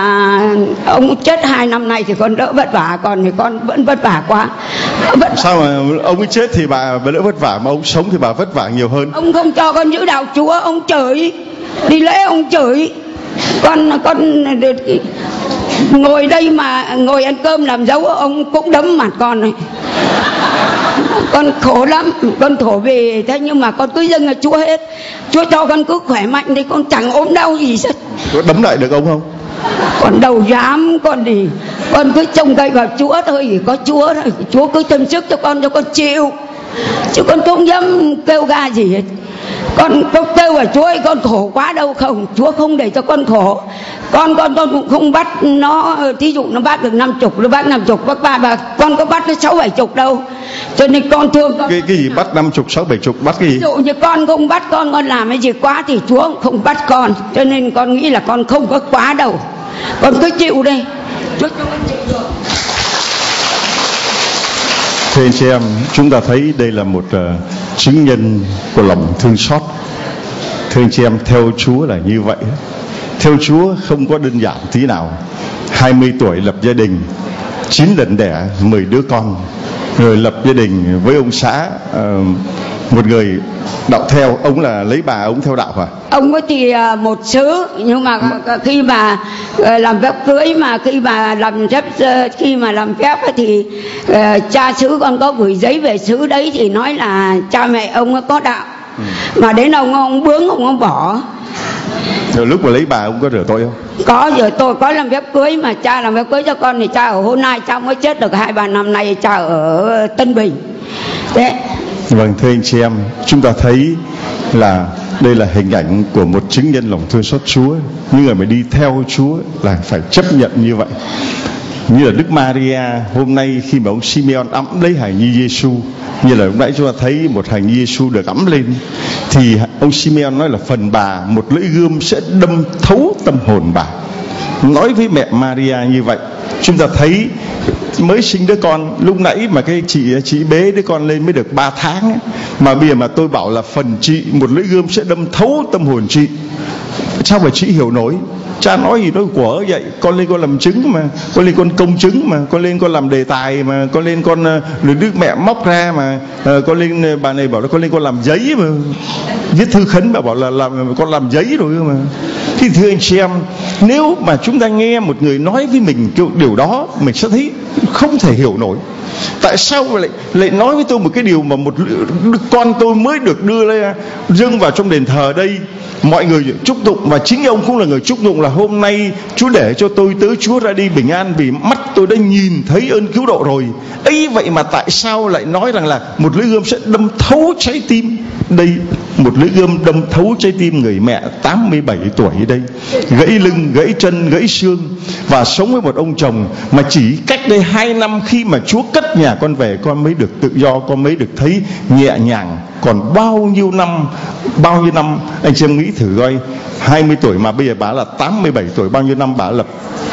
là ông chết hai năm nay thì con đỡ vất vả, còn thì con vẫn vất vả quá. Vất... Sao mà ông ấy chết thì bà đỡ vất vả, mà ông sống thì bà vất vả nhiều hơn? Ông không cho con giữ đạo Chúa, ông chửi. Đi lễ ông chửi. Con con ngồi đây mà ngồi ăn cơm làm dấu ông cũng đấm mặt con này. Con khổ lắm, con khổ về thế, nhưng mà con cứ dâng ở Chúa hết. Chúa cho con cứ khỏe mạnh thì con chẳng ốm đau gì hết. Có đấm lại được ông không? Con đâu dám, con đi, con cứ trông cậy vào Chúa thôi, chỉ có Chúa thôi. Chúa cứ thêm sức cho con, cho con chịu, chứ con không dám kêu ga gì hết. Con có kêu vào Chúa ơi, con khổ quá đâu không, Chúa không để cho con khổ. Con con con cũng không bắt nó, thí dụ nó bắt được năm chục, nó bắt năm chục, bắt ba bà, con có bắt nó sáu bảy chục đâu. Cho nên con thương con. Cái cái gì bắt năm chục, sáu bảy chục, bắt cái gì? Ví dụ như con không bắt con, con làm cái gì quá thì Chúa không bắt con. Cho nên con nghĩ là con không có quá đâu, con cứ chịu đây. Chúa cho con chịu được. Thưa anh chị em, chúng ta thấy đây là một uh, chứng nhân của lòng thương xót. Thưa anh chị em, theo Chúa là như vậy. Theo Chúa không có đơn giản tí nào. Hai mươi tuổi lập gia đình, chín lần đẻ, mười đứa con, rồi lập gia đình với ông xã, uh, một người đạo theo. Ông là lấy bà, ông theo đạo hả? Ông ấy thì một xứ, nhưng mà khi mà làm phép cưới, mà khi mà làm phép khi mà làm phép thì uh, cha xứ con có gửi giấy về xứ đấy, thì nói là cha mẹ ông có đạo. Ừ. Mà đến ông ông bướng, ông không bỏ. Rồi lúc mà lấy bà ông có rửa tội không? Có, rồi tôi có làm phép cưới, mà cha làm phép cưới cho con thì cha ở hôm nay, cha mới chết được hai ba năm nay, cha ở Tân Bình. Thế. Vâng, thưa anh chị em, chúng ta thấy là đây là hình ảnh của một chứng nhân lòng thương xót Chúa. Những người mà đi theo Chúa là phải chấp nhận như vậy. Như là Đức Maria hôm nay khi mà ông Simeon ẵm lấy hài nhi Giêsu, như là lúc nãy chúng ta thấy một hài nhi Giêsu được ẵm lên, thì ông Simeon nói là phần bà một lưỡi gươm sẽ đâm thấu tâm hồn bà. Nói với mẹ Maria như vậy. Chúng ta thấy mới sinh đứa con, lúc nãy mà cái chị chị bế đứa con lên mới được ba tháng ấy, mà bây giờ mà tôi bảo là phần chị một lưỡi gươm sẽ đâm thấu tâm hồn chị, sao mà chị hiểu nổi? Cha nói gì nói của vậy, con lên con làm chứng mà, con lên con công chứng mà, con lên con làm đề tài mà, con lên con được Đức Mẹ móc ra mà, con lên bà này bảo là con lên con làm giấy mà, viết thư khấn bà bảo là làm con làm giấy rồi mà. Thì thưa anh chị em, nếu mà chúng ta nghe một người nói với mình kiểu điều đó, mình sẽ thấy không thể hiểu nổi. Tại sao lại lại nói với tôi một cái điều mà một con tôi mới được đưa lên dâng vào trong đền thờ đây, mọi người chúc tụng, và chính ông cũng là người chúc tụng là hôm nay Chúa để cho tôi tới Chúa ra đi bình an vì mắt tôi đã nhìn thấy ơn cứu độ rồi. Ấy vậy mà tại sao lại nói rằng là một lưỡi gươm sẽ đâm thấu trái tim? Đây, một lưỡi gươm đâm thấu trái tim người mẹ tám mươi bảy tuổi đây, gãy lưng, gãy chân, gãy xương, và sống với một ông chồng mà chỉ cách đây hai năm khi mà Chúa cất nhà con về, con mới được tự do, con mới được thấy nhẹ nhàng. Còn bao nhiêu năm, bao nhiêu năm anh chị em nghĩ thử coi, hai mươi tuổi mà bây giờ bà là tám mươi bảy tuổi, bao nhiêu năm bà lập?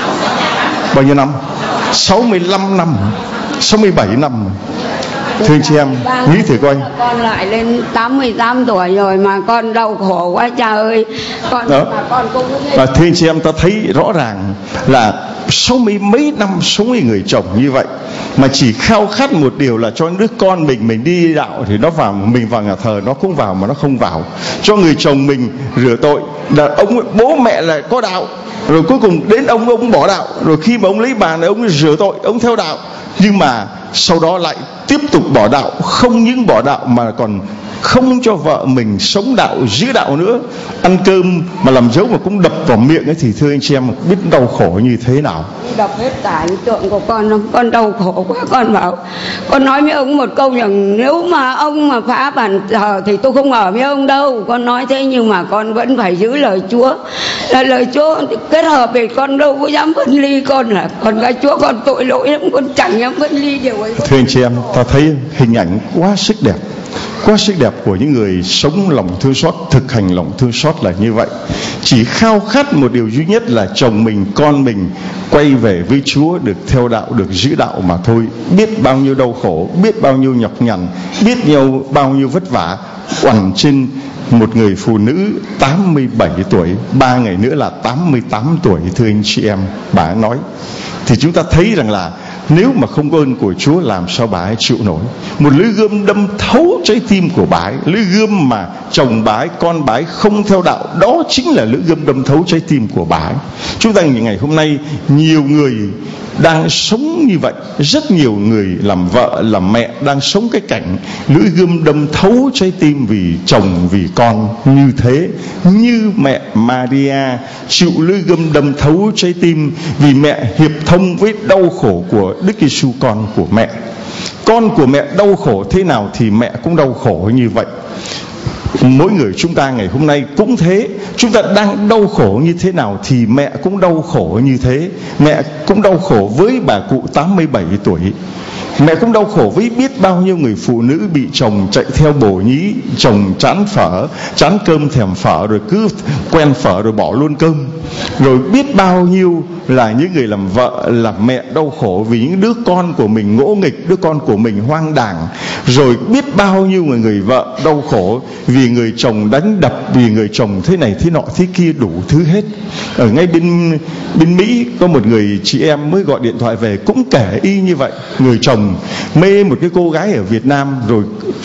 Bao nhiêu năm? sáu mươi lăm năm, sáu mươi bảy năm. Thưa anh chị em, nghĩ thử coi. Con lại lên tám mươi tám tuổi rồi mà con đau khổ quá cha ơi. Con đó. Mà con cũng và thưa anh chị em, ta thấy rõ ràng là sáu mươi mấy năm sống với người chồng như vậy mà chỉ khao khát một điều là cho đứa con mình mình đi đạo thì nó vào, mình vào nhà thờ nó cũng vào mà nó không vào. Cho người chồng mình rửa tội, là ông bố mẹ là có đạo, rồi cuối cùng đến ông ông bỏ đạo, rồi khi mà ông lấy bà này ông rửa tội, ông theo đạo, nhưng mà sau đó lại tiếp tục bỏ đạo. Không những bỏ đạo mà còn không cho vợ mình sống đạo, giữ đạo nữa. Ăn cơm mà làm dấu mà cũng đập vào miệng ấy, thì thưa anh chị em biết đau khổ như thế nào. Đập hết cả hình tượng của con không? Con đau khổ quá. Con bảo, con nói với ông một câu rằng nếu mà ông mà phá bàn thờ thì tôi không ở với ông đâu. Con nói thế nhưng mà con vẫn phải giữ lời Chúa. Là lời Chúa kết hợp thì con đâu có dám phân ly. Con là con gái Chúa, con tội lỗi lắm, con chẳng dám phân ly điều ấy. Thưa anh chị em, ta thấy hình ảnh quá sức đẹp, quá sức đẹp của những người sống lòng thương xót, thực hành lòng thương xót là như vậy. Chỉ khao khát một điều duy nhất là chồng mình, con mình quay về với Chúa, được theo đạo, được giữ đạo mà thôi. Biết bao nhiêu đau khổ, biết bao nhiêu nhọc nhằn, biết nhiều bao nhiêu vất vả oằn trên một người phụ nữ tám mươi bảy tuổi, ba ngày nữa là tám mươi tám tuổi. Thưa anh chị em, bà ấy nói thì chúng ta thấy rằng là nếu mà không có ơn của Chúa làm sao bà ấy chịu nổi. Một lưỡi gươm đâm thấu trái tim của bà ấy, lưỡi gươm mà chồng bà ấy, con bà ấy không theo đạo, đó chính là lưỡi gươm đâm thấu trái tim của bà ấy. Chúng ta ngày hôm nay nhiều người đang sống như vậy, rất nhiều người làm vợ, làm mẹ đang sống cái cảnh lưỡi gươm đâm thấu trái tim vì chồng, vì con như thế. Như mẹ Maria chịu lưỡi gươm đâm thấu trái tim vì mẹ hiệp thông với đau khổ của Đức Giêsu, con của mẹ. Con của mẹ đau khổ thế nào thì mẹ cũng đau khổ như vậy. Mỗi người chúng ta ngày hôm nay cũng thế. Chúng ta đang đau khổ như thế nào thì mẹ cũng đau khổ như thế. Mẹ cũng đau khổ với bà cụ tám mươi bảy tuổi. Mẹ cũng đau khổ với biết bao nhiêu người phụ nữ bị chồng chạy theo bổ nhí, chồng chán phở, chán cơm thèm phở rồi cứ quen phở rồi bỏ luôn cơm. Rồi biết bao nhiêu là những người làm vợ, làm mẹ đau khổ vì những đứa con của mình ngỗ nghịch, đứa con của mình hoang đàng. Rồi biết bao nhiêu người, người vợ đau khổ vì người chồng đánh đập, vì người chồng thế này thế nọ thế kia, đủ thứ hết. Ở ngay bên bên Mỹ có một người chị em mới gọi điện thoại về cũng kể y như vậy. Người chồng mê một cái cô gái ở Việt Nam rồi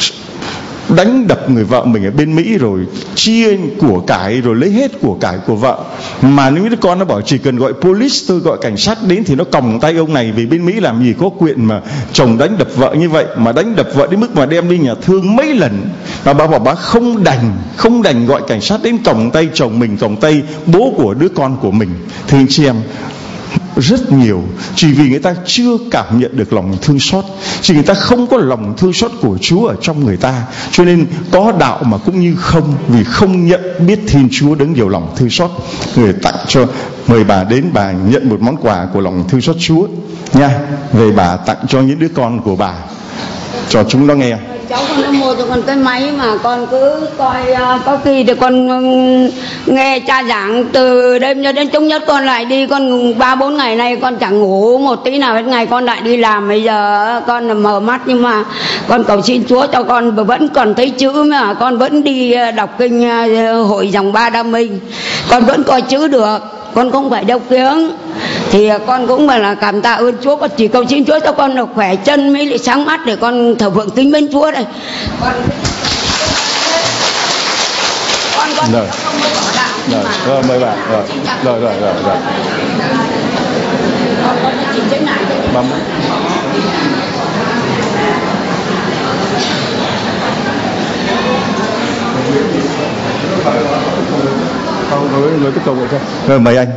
đánh đập người vợ mình ở bên Mỹ, rồi chia của cải, rồi lấy hết của cải của vợ. Mà những đứa con nó bảo chỉ cần gọi police tôi, gọi cảnh sát đến thì nó còng tay ông này, vì bên Mỹ làm gì có quyền mà chồng đánh đập vợ như vậy, mà đánh đập vợ đến mức mà đem đi nhà thương mấy lần. Mà bà bảo bà không đành, không đành gọi cảnh sát đến còng tay chồng mình, còng tay bố của đứa con của mình. Thưa anh chị em, rất nhiều chỉ vì người ta chưa cảm nhận được lòng thương xót, chỉ người ta không có lòng thương xót của Chúa ở trong người ta, cho nên có đạo mà cũng như không, vì không nhận biết Thiên Chúa đấng nhiều lòng thương xót. Người tặng cho, mời bà đến, bà nhận một món quà của lòng thương xót Chúa. nha. Về bà tặng cho những đứa con của bà, cho chúng nó nghe. Cháu con đã mua cho con cái máy mà con cứ coi, có khi thì con nghe cha giảng từ đêm cho đến Chủ nhật con lại đi, con ba bốn ngày nay con chẳng ngủ một tí nào hết ngày, con lại đi làm. Bây giờ con mở mắt nhưng mà con cầu xin Chúa cho con vẫn còn thấy chữ, mà con vẫn đi đọc kinh hội dòng Ba Đa Minh, con vẫn coi chữ được, con không phải đeo kiếng. Thì con cũng phải là cảm tạ ơn Chúa, con chỉ cầu xin Chúa cho con được khỏe chân mới lại sáng mắt để con thờ phượng kính mến Chúa đây. Con con con rồi. Không có bỏ đạo Rồi, mà rồi mời bạn. Rồi. Rồi rồi rồi rồi. Con con chỉ chữ này. Bấm. Không, với người tiếp tục vậy. Rồi mời anh.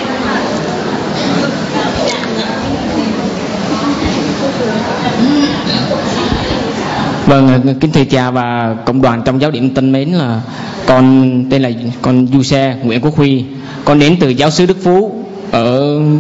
Vâng, kính thưa cha và cộng đoàn trong giáo điểm Tân Mến, là con tên là con Du Xe Nguyễn Quốc Huy, con đến từ giáo xứ Đức Phú ở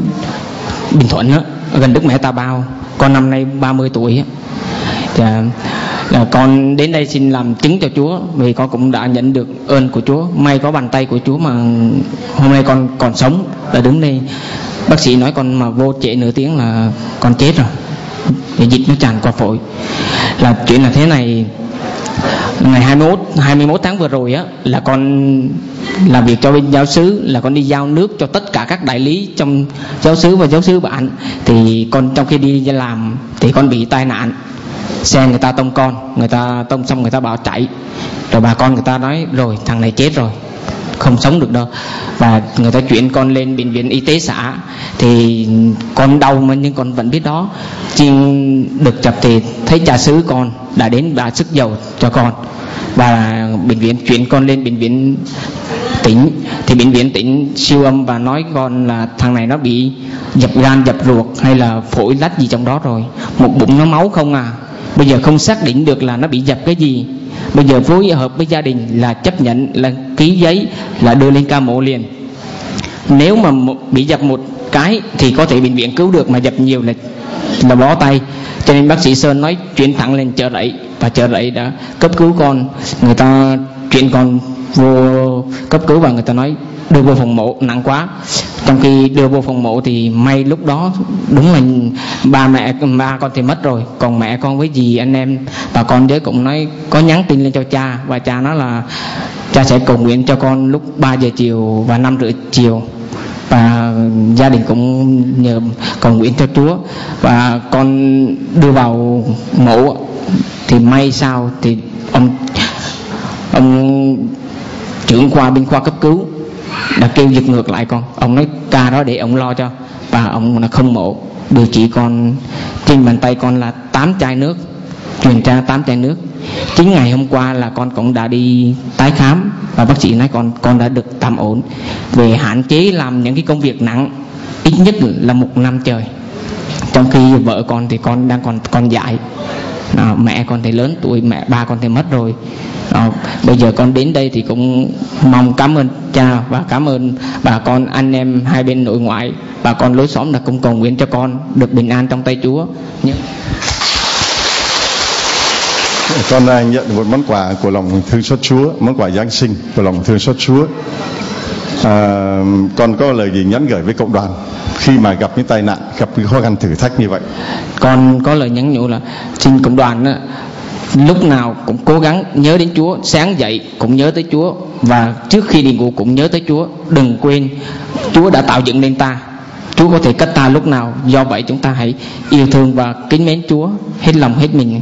Bình Thuận á, gần Đức Mẹ Ta Bao. Con năm nay ba mươi tuổi á. Dạ, là con đến đây xin làm chứng cho Chúa, vì con cũng đã nhận được ơn của Chúa. May có bàn tay của Chúa mà hôm nay con còn sống và đứng đây. Bác sĩ nói con mà vô trễ nửa tiếng là con chết rồi, để dịch nó tràn qua phổi. Là chuyện là thế này, ngày hai mươi mốt, hai mươi mốt tháng vừa rồi á, là con làm việc cho bên giáo xứ, là con đi giao nước cho tất cả các đại lý trong giáo xứ và giáo xứ bạn. Thì con trong khi đi làm thì con bị tai nạn, xe người ta tông con, người ta tông xong người ta bảo chạy, rồi bà con người ta nói rồi thằng này chết rồi, không sống được đâu, và người ta chuyển con lên bệnh viện y tế xã. Thì con đau mà nhưng con vẫn biết đó. Chiên được chập thì thấy cha xứ con đã đến bà sức dầu cho con, và bệnh viện chuyển con lên bệnh viện tỉnh. Thì bệnh viện tỉnh siêu âm và nói con là thằng này nó bị dập gan, dập ruột hay là phổi lách gì trong đó rồi, một bụng nó máu không à. Bây giờ không xác định được là nó bị dập cái gì. Bây giờ phối hợp với gia đình là chấp nhận là ký giấy là đưa lên ca mổ liền. Nếu mà bị dập một cái thì có thể bệnh viện cứu được, mà dập nhiều là là bó tay. Cho nên bác sĩ Sơn nói chuyển thẳng lên Chợ Rẫy, và Chợ Rẫy đã cấp cứu con. Người ta chuyển con vô cấp cứu và người ta nói đưa vô phòng mổ nặng quá. Trong khi đưa vô phòng mổ thì may lúc đó đúng là ba mẹ ba con thì mất rồi, còn mẹ con với dì anh em bà con với cũng nói có nhắn tin lên cho cha, và cha nói là cha sẽ cầu nguyện cho con lúc ba giờ chiều và năm rưỡi chiều, và gia đình cũng nhờ cầu nguyện cho Chúa. Và con đưa vào mổ thì may sao thì ông ông trưởng khoa bên khoa cấp cứu đã kêu giật ngược lại con. Ông nói ca đó để ông lo cho, và ông là không mổ, điều trị con. Trên bàn tay con là tám chai nước, truyền tra tám chai nước. Chính ngày hôm qua là con cũng đã đi tái khám, và bác sĩ nói con con đã được tạm ổn, về hạn chế làm những cái công việc nặng ít nhất là một năm trời. Trong khi vợ con thì con đang còn con dại, à, mẹ con thì lớn tuổi, mẹ ba con thì mất rồi. À, bây giờ con đến đây thì cũng mong cảm ơn cha và cảm ơn bà con anh em hai bên nội ngoại, bà con lối xóm đã cũng cầu nguyện cho con được bình an trong tay Chúa. Nhưng... Con nhận một món quà của lòng thương xót Chúa, món quà Giáng sinh của lòng thương xót Chúa. À, con có lời gì nhắn gửi với cộng đoàn khi mà gặp những tai nạn, gặp những khó khăn thử thách như vậy? Con có lời nhắn nhủ là xin cộng đoàn đó, lúc nào cũng cố gắng nhớ đến Chúa, sáng dậy cũng nhớ tới Chúa, và trước khi đi ngủ cũng nhớ tới Chúa. Đừng quên Chúa đã tạo dựng nên ta, Chúa có thể cất ta lúc nào. Do vậy chúng ta hãy yêu thương và kính mến Chúa hết lòng hết mình.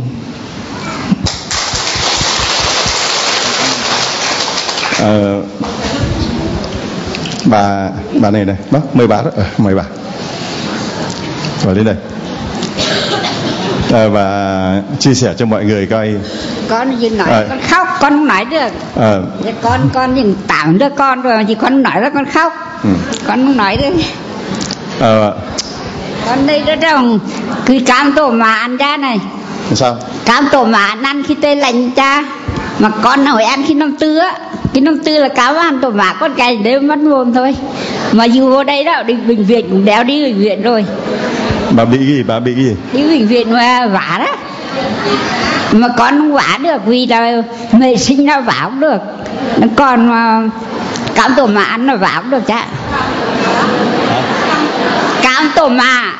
À, bà bà này này, bác mời bà đó, à, mời bà vào đến đây. À, và chia sẻ cho mọi người coi. Con gì nói à, con khóc, con không nói được. À, con con nhìn tạm đứa con rồi thì con nói là con khóc. Ừ. Con không nói được. À, con đây đó trong cứ cam tổ mà ăn cha này. Sao? Cam tổ mà ăn khi tê lạnh cha, mà con hồi ăn khi năm tư á, cái năm tư là cám ăn tổ mạ con cày đều mất mồm thôi. Mà dù vô đây đó đi bệnh viện cũng đéo đi bệnh viện rồi. Bà bị cái gì? Bà bị cái gì? Đi bệnh viện mà vả đó. Mà con không vả được vì là mẹ sinh ra vả không được. Con mà cám tổ mà ăn là vả không được cha. Cám tổ mà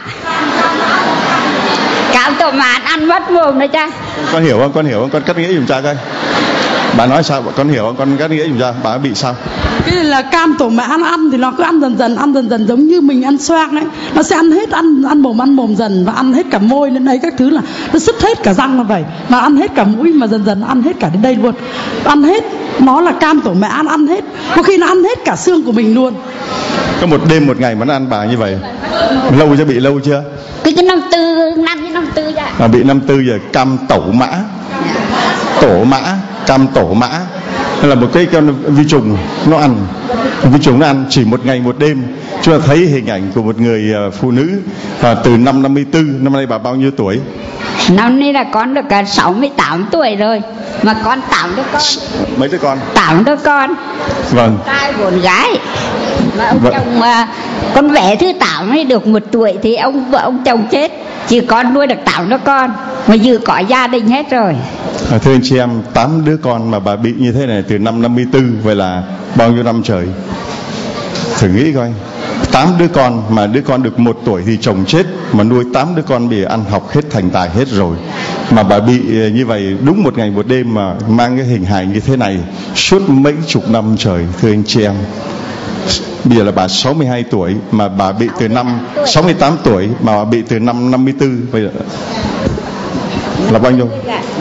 Cám tổ mà ăn mất mồm đấy cha. Con hiểu không? Con hiểu không? Con cắt nghĩa giùm cha coi. Bà nói sao? Con hiểu không? Con cắt nghĩa giùm cha. Bà bị sao? Cái này là cam tổ mà ăn ăn thì nó cứ ăn dần dần, ăn dần dần giống như mình ăn xoang đấy. Nó sẽ ăn hết, ăn ăn mồm ăn mồm dần và ăn hết cả môi lên đấy các thứ, là nó sứt hết cả răng là vậy. Mà ăn hết cả mũi, mà dần dần ăn hết cả đến đây luôn. Ăn hết, nó là cam tổ mẹ ăn ăn hết. Có khi nó ăn hết cả xương của mình luôn. Có một đêm một ngày mà nó ăn bà như vậy. Lâu chưa? Bị lâu chưa? Cái cái năm tư, năm cái năm tư dạ. À, bị năm tư giờ. Cam tổ mã. Tổ mã, cam tổ mã là một cái con vi trùng nó ăn. Vi trùng nó ăn chỉ một ngày một đêm. Chúng ta thấy hình ảnh của một người phụ nữ à, từ năm năm mươi tư. Năm nay bà bao nhiêu tuổi? Năm nay là con được cả sáu mươi tám tuổi rồi. Mà con tám đứa con. Mấy đứa con? Tám đứa con. Vâng. Trai bốn gái. Mà ông vâng. chồng mà con vẽ thứ tám ấy được một tuổi thì ông vợ ông chồng chết, chỉ con nuôi được tám đứa con. Mà giờ có gia đình hết rồi. À, thưa anh chị em, tám đứa con mà bà bị như thế này từ năm năm mươi tư, vậy là bao nhiêu năm trời? Thử nghĩ coi, tám đứa con mà đứa con được một tuổi thì chồng chết, mà nuôi tám đứa con bị ăn học hết thành tài hết rồi, mà bà bị như vậy đúng một ngày một đêm mà mang cái hình hài như thế này suốt mấy chục năm trời. Thưa anh chị em, bây giờ là bà sáu mươi hai tuổi mà bà bị từ năm sáu mươi tám tuổi mà bà bị từ năm năm mươi tư, bây giờ là bao nhiêu?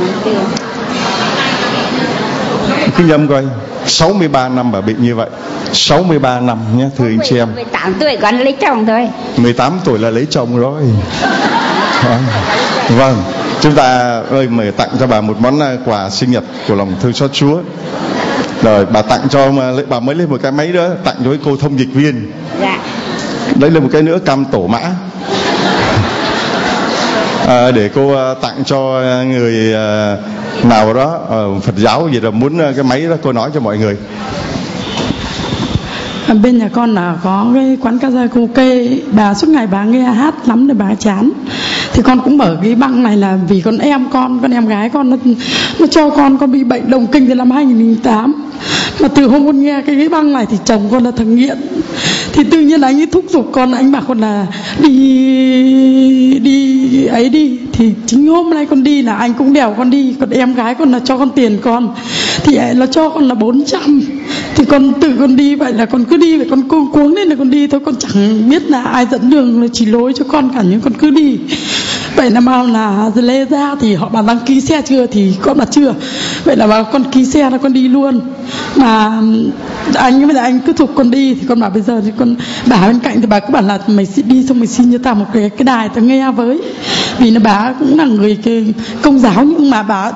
Cứ nhầm coi, sáu mươi ba năm bà bị như vậy. Sáu mươi ba năm nhé thưa anh chị em. mười tám tuổi con lấy chồng thôi. mười tám tuổi là lấy chồng rồi. Vâng, chúng ta ơi mời tặng cho bà một món quà sinh nhật của lòng thương xót Chúa. Rồi bà tặng cho, bà mới lên một cái máy đó, tặng cho cái cô thông dịch viên. Dạ. Lấy lên một cái nữa, cam tổ mã. À, để cô tặng cho người nào đó uh, Phật giáo gì đó muốn cái máy đó, cô nói cho mọi người. À, bên nhà con là có cái quán karaoke, bà suốt ngày bà nghe hát lắm để bà chán, thì con cũng mở cái băng này là vì con em con con em gái con nó, nó cho con con bị bệnh đồng kinh từ năm hai nghìn không trăm lẻ tám, mà từ hôm con nghe cái cái băng này thì chồng con là thằng nghiện, thì tự nhiên anh ấy thúc giục con, anh bảo con là đi đi ấy đi, thì chính hôm nay con đi là anh cũng đèo con đi, còn em gái con là cho con tiền con, thì nó cho con là bốn trăm, thì con tự con đi vậy là con cứ đi vậy, con cuống cuống lên là con đi thôi, con chẳng biết là ai dẫn đường, là chỉ lối cho con cả, nhưng con cứ đi vậy. Là mau là lê ra thì họ bảo đăng ký xe chưa, thì con bảo chưa, vậy là bảo con ký xe là con đi luôn, mà anh bây giờ anh cứ thúc con đi, thì con bảo bây giờ thì con bà bên cạnh thì bà cứ bảo là mày xin đi xong mày xin cho tao một cái cái đài tao nghe với, vì là bà cũng là người cái công giáo, nhưng mà bà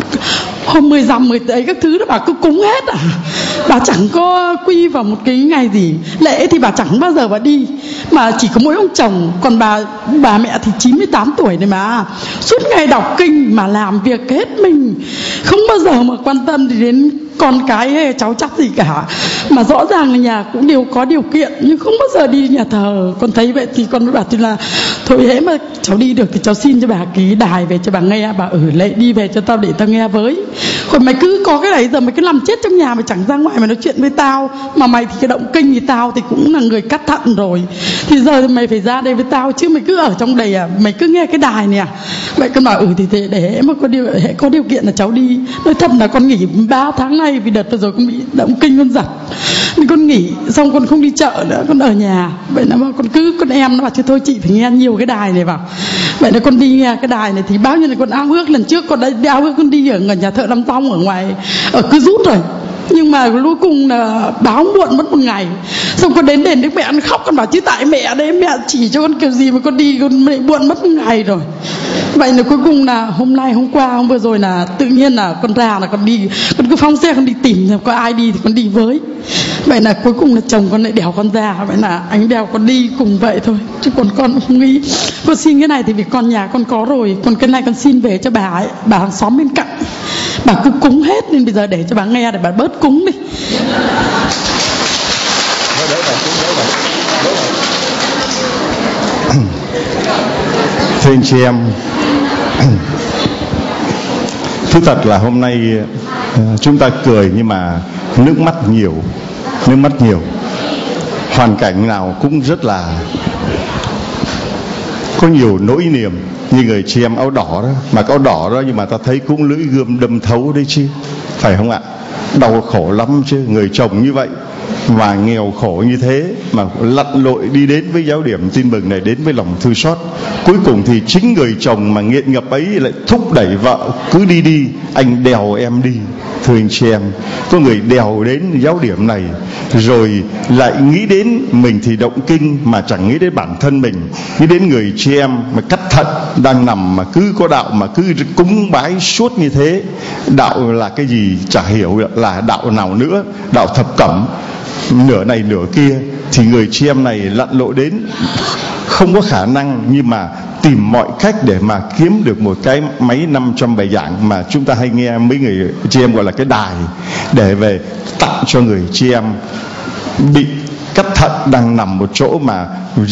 hôm mười rằm mười ấy các thứ đó bà cứ cúng hết à, bà chẳng có quy vào một cái ngày gì lễ, thì bà chẳng bao giờ bà đi, mà chỉ có mỗi ông chồng, còn bà bà mẹ thì chín mươi tám tuổi này mà suốt ngày đọc kinh mà làm việc hết mình, không bao giờ mà quan tâm thì đến con cái hay cháu chắc gì cả, mà rõ ràng là nhà cũng đều có điều kiện nhưng không bao giờ đi nhà thờ. Con thấy vậy thì con mới bảo thì là thôi hễ mà cháu đi được thì cháu xin cho bà cái đài về cho bà nghe, bà ở lệ đi về cho tao để tao nghe với, còn mày cứ có cái này giờ mày cứ nằm chết trong nhà, mày chẳng ra ngoài mày nói chuyện với tao, mà mày thì cái động kinh thì tao thì cũng là người cắt thận rồi, thì giờ thì mày phải ra đây với tao, chứ mày cứ ở trong đây à, mày cứ nghe cái đài này à. Vậy con bảo ừ thì thế, để hễ mà có điều hễ có điều kiện là cháu đi. Nói thật là con nghỉ ba tháng nay vì đợt vừa rồi con bị động kinh con giật, nên con nghỉ xong con không đi chợ nữa, con ở nhà. Vậy là con cứ con em nó bảo chứ thôi chị phải nghe nhiều cái đài này vào. Vậy là con đi nghe cái đài này thì bao nhiêu là con ao ước, lần trước con đã ao ước con đi ở nhà thợ Nam Tông ở ngoài ở cứ rút rồi, nhưng mà cuối cùng là báo muộn mất một ngày, xong con đến đền Đức Mẹ, con khóc, con bảo chứ tại mẹ đấy, mẹ chỉ cho con kiểu gì mà con đi, con mẹ muộn mất một ngày rồi. Vậy là cuối cùng là hôm nay hôm qua hôm vừa rồi là tự nhiên là con ra là con đi, con cứ phóng xe con đi tìm xem có ai đi thì con đi với. Vậy là cuối cùng là chồng con lại đèo con ra, vậy là anh đèo con đi cùng vậy thôi, chứ còn con không nghĩ. Con xin cái này thì vì con nhà con có rồi, còn cái này con xin về cho bà ấy, bà hàng xóm bên cạnh, bà cứ cúng hết, nên bây giờ để cho bà nghe để bà bớt cúng đi. Thưa anh chị em, thú thật là hôm nay chúng ta cười nhưng mà nước mắt nhiều, nước mắt nhiều. Hoàn cảnh nào cũng rất là có nhiều nỗi niềm. Như người chị em áo đỏ đó, mà áo đỏ đó nhưng mà ta thấy cũng lưỡi gươm đâm thấu đấy chứ, phải không ạ? Đau khổ lắm chứ. Người chồng như vậy mà nghèo khổ như thế mà lặn lội đi đến với giáo điểm tin mừng này, đến với lòng thương xót. Cuối cùng thì chính người chồng mà nghiện ngập ấy lại thúc đẩy vợ cứ đi đi, anh đèo em đi. Thưa anh chị em, có người đèo đến giáo điểm này rồi lại nghĩ đến mình thì động kinh mà chẳng nghĩ đến bản thân mình, nghĩ đến người chị em mà cắt thận đang nằm mà cứ có đạo mà cứ cúng bái suốt như thế. Đạo là cái gì chả hiểu là đạo nào nữa, đạo thập cẩm nửa này nửa kia. Thì người chị em này lặn lội đến không có khả năng nhưng mà tìm mọi cách để mà kiếm được một cái máy năm trăm bài giảng mà chúng ta hay nghe mấy người chị em gọi là cái đài, để về tặng cho người chị em bị cắt thận đang nằm một chỗ mà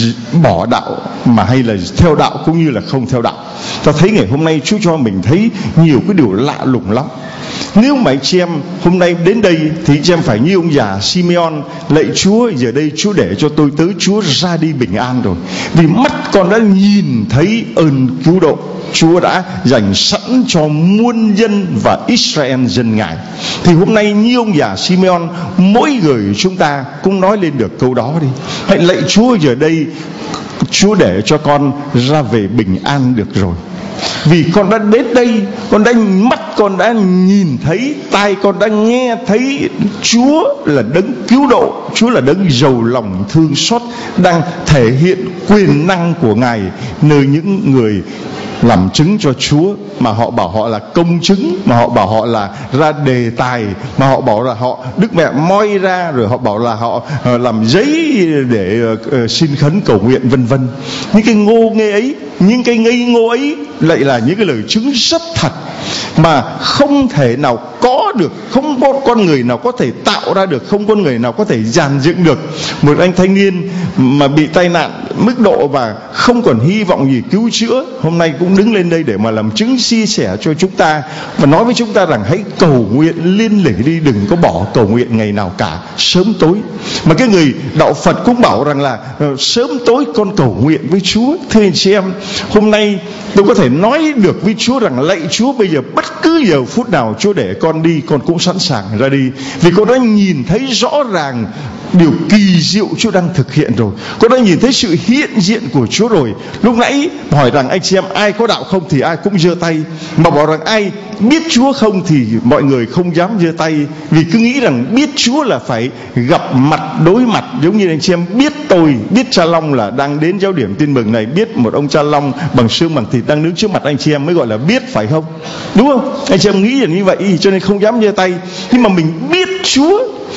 bỏ đạo mà hay là theo đạo cũng như là không theo đạo. Ta thấy ngày hôm nay Chúa cho mình thấy nhiều cái điều lạ lùng lắm. Nếu mà chị em hôm nay đến đây thì chị em phải như ông già Simeon: lạy Chúa, giờ đây Chúa để cho tôi tới Chúa ra đi bình an rồi, vì mắt con đã nhìn thấy ơn cứu độ Chúa đã dành sẵn cho muôn dân và Israel dân Ngài. Thì hôm nay như ông già Simeon, mỗi người chúng ta cũng nói lên được câu đó đi: hãy lạy Chúa, giờ đây Chúa để cho con ra về bình an được rồi, vì con đã đến đây, con đã mắt con đã nhìn thấy, tai con đã nghe thấy Chúa là đấng cứu độ, Chúa là đấng giàu lòng thương xót, đang thể hiện quyền năng của Ngài nơi những người làm chứng cho Chúa, mà họ bảo họ là công chứng, mà họ bảo họ là ra đề tài, mà họ bảo là họ Đức Mẹ moi ra, rồi họ bảo là họ uh, làm giấy để uh, xin khấn cầu nguyện vân vân. Những cái ngô nghê ấy, những cái ngây ngô ấy lại là những cái lời chứng rất thật mà không thể nào có được, không có con người nào có thể tạo ra được, không con người nào có thể dàn dựng được. Một anh thanh niên mà bị tai nạn mức độ và không còn hy vọng gì cứu chữa, hôm nay cũng đứng lên đây để mà làm chứng chia sẻ cho chúng ta và nói với chúng ta rằng hãy cầu nguyện liên lỉ đi, đừng có bỏ cầu nguyện ngày nào cả, sớm tối. Mà cái người đạo Phật cũng bảo rằng là sớm tối con cầu nguyện với Chúa. Thưa anh chị em, hôm nay tôi có thể nói được với Chúa rằng lạy Chúa, bây giờ bất cứ giờ phút nào Chúa để con đi, con cũng sẵn sàng ra đi, vì con đã nhìn thấy rõ ràng điều kỳ diệu Chúa đang thực hiện rồi, con đã nhìn thấy sự hiện diện của Chúa rồi. Lúc nãy hỏi rằng anh chị em ai có đạo không thì ai cũng giơ tay, mà bảo rằng ai biết Chúa không thì mọi người không dám giơ tay, vì cứ nghĩ rằng biết Chúa là phải gặp mặt đối mặt. Giống như anh chị em biết tôi, biết cha Long là đang đến giáo điểm tin mừng này, biết một ông cha Long bằng xương bằng thịt đang đứng trước mặt anh chị em mới gọi là biết, phải không? Đúng không? Anh chị em nghĩ là như vậy cho nên không dám giơ tay. Nhưng mà mình biết Chúa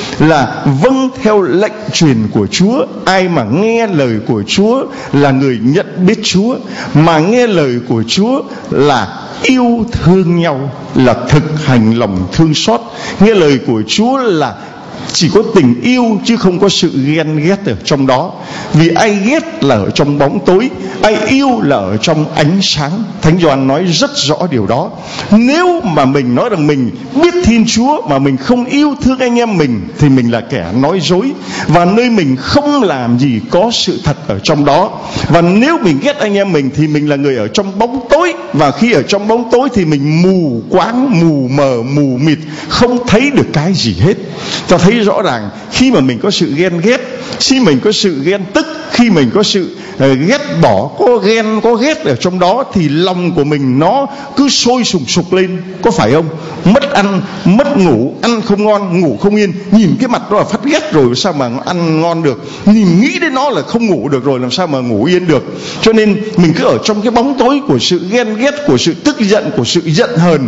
là vâng theo lệnh truyền của Chúa. Ai mà nghe lời của Chúa là người nhận biết Chúa, mà nghe lời của Chúa là yêu thương nhau, là thực hành lòng thương xót. Nghe lời của Chúa là chỉ có tình yêu chứ không có sự ghen ghét ở trong đó. Vì ai ghét là ở trong bóng tối, ai yêu là ở trong ánh sáng. Thánh Gioan nói rất rõ điều đó. Nếu mà mình nói rằng mình biết Thiên Chúa mà mình không yêu thương anh em mình thì mình là kẻ nói dối, và nơi mình không làm gì có sự thật ở trong đó. Và nếu mình ghét anh em mình thì mình là người ở trong bóng tối, và khi ở trong bóng tối thì mình mù quáng, mù mờ, mù mịt, không thấy được cái gì hết. Ta thấy rõ ràng khi mà mình có sự ghen ghét, khi mình có sự ghen tức, khi mình có sự uh, ghét bỏ, có ghen có ghét ở trong đó thì lòng của mình nó cứ sôi sùng sục lên, có phải không? Mất ăn, mất ngủ, ăn không ngon, ngủ không yên. Nhìn cái mặt đó là phát ghét rồi, sao mà ăn ngon được? Nhìn nghĩ đến nó là không ngủ được rồi, làm sao mà ngủ yên được? Cho nên mình cứ ở trong cái bóng tối của sự ghen ghét, của sự tức giận, của sự giận hờn.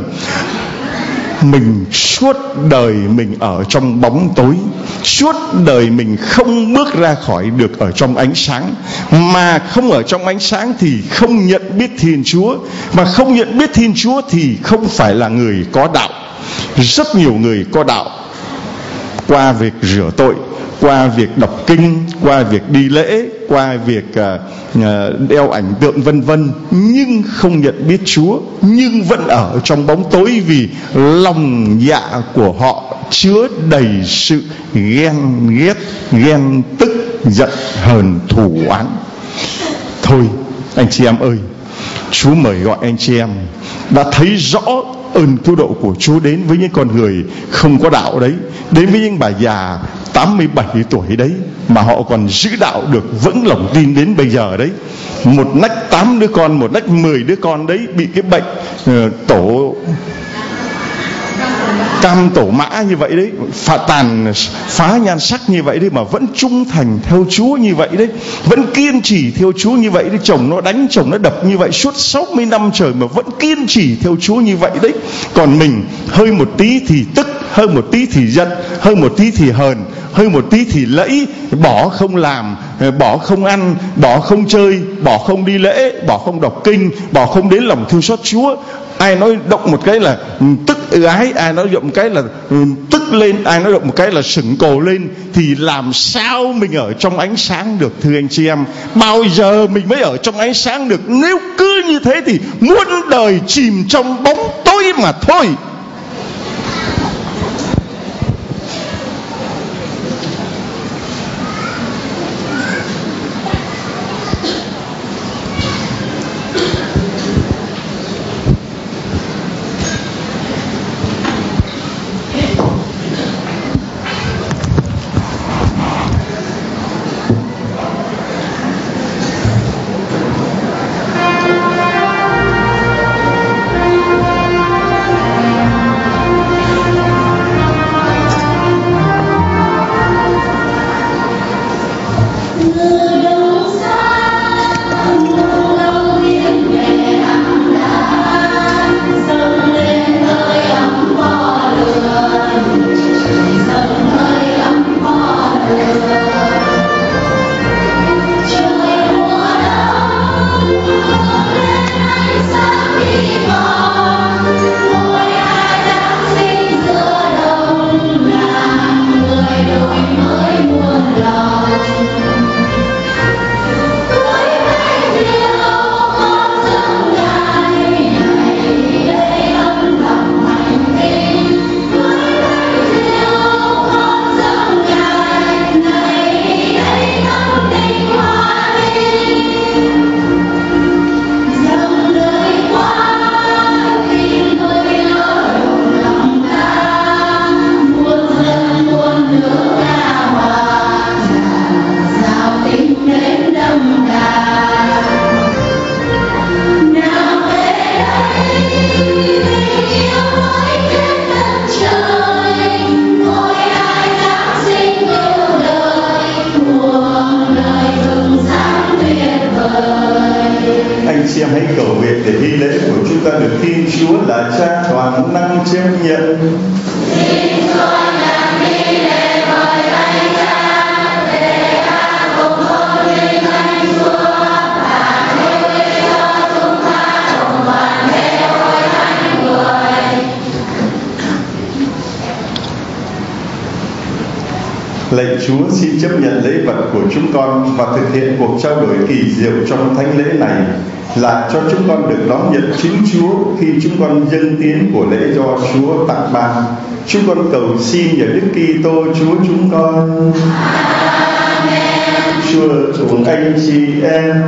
Mình suốt đời mình ở trong bóng tối, suốt đời mình không bước ra khỏi được ở trong ánh sáng. Mà không ở trong ánh sáng thì không nhận biết Thiên Chúa, mà không nhận biết Thiên Chúa thì không phải là người có đạo. Rất nhiều người có đạo qua việc rửa tội, qua việc đọc kinh, qua việc đi lễ, qua việc uh, uh, đeo ảnh tượng vân vân, nhưng không nhận biết Chúa, nhưng vẫn ở trong bóng tối vì lòng dạ của họ chứa đầy sự ghen ghét, ghen tức, giận hờn, thù oán. Thôi anh chị em ơi, Chúa mời gọi anh chị em đã thấy rõ ơn cứu độ của Chúa đến với những con người không có đạo đấy, đến với những bà già tám mươi bảy tuổi đấy mà họ còn giữ đạo được vững lòng tin đến bây giờ đấy. Một nách tám đứa con, một nách mười đứa con đấy bị cái bệnh uh, tổ cam tổ mã như vậy đấy, phá tàn phá nhan sắc như vậy đấy, mà vẫn trung thành theo Chúa như vậy đấy, vẫn kiên trì theo Chúa như vậy đấy. Chồng nó đánh, chồng nó đập như vậy suốt sáu mươi năm trời mà vẫn kiên trì theo Chúa như vậy đấy. Còn mình hơi một tí thì tức, hơi một tí thì giận, hơi một tí thì hờn, hơi một tí thì lẫy, bỏ không làm, bỏ không ăn, bỏ không chơi, bỏ không đi lễ, bỏ không đọc kinh, bỏ không đến lòng thương xót Chúa. Ai nói động một cái là tức ái, ai nói động một cái là tức lên, ai nói động một cái là sững cổ lên, thì làm sao mình ở trong ánh sáng được, thưa anh chị em? Bao giờ mình mới ở trong ánh sáng được? Nếu cứ như thế thì muôn đời chìm trong bóng tối mà thôi. Lạy Chúa, xin chấp nhận lễ vật của chúng con và thực hiện cuộc trao đổi kỳ diệu trong thánh lễ này, là cho chúng con được đón nhận chính Chúa khi chúng con dâng tiến của lễ do Chúa tặng ban. Chúng con cầu xin nhờ Đức Kitô Chúa chúng con. Chúa cùng anh chị em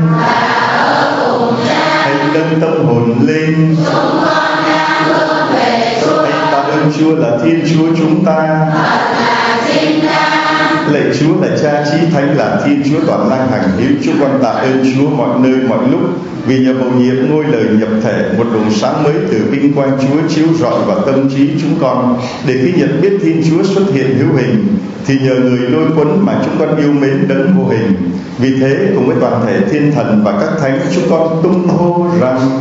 hãy nâng tâm hồn lên. Hãy tạ ơn Chúa là Thiên Chúa chúng ta. Lạy Chúa là Cha Chí Thánh, là Thiên Chúa toàn năng hằng hữu, chúng con tạ ơn Chúa mọi nơi mọi lúc, vì nhờ bầu nhiệm ngôi lời nhập thể, một luồng sáng mới từ vinh quang Chúa chiếu rọi vào tâm trí chúng con, để khi nhận biết Thiên Chúa xuất hiện hữu hình, thì nhờ người lôi cuốn mà chúng con yêu mến đấng vô hình. Vì thế cùng với toàn thể thiên thần và các thánh, chúng con tung hô rằng: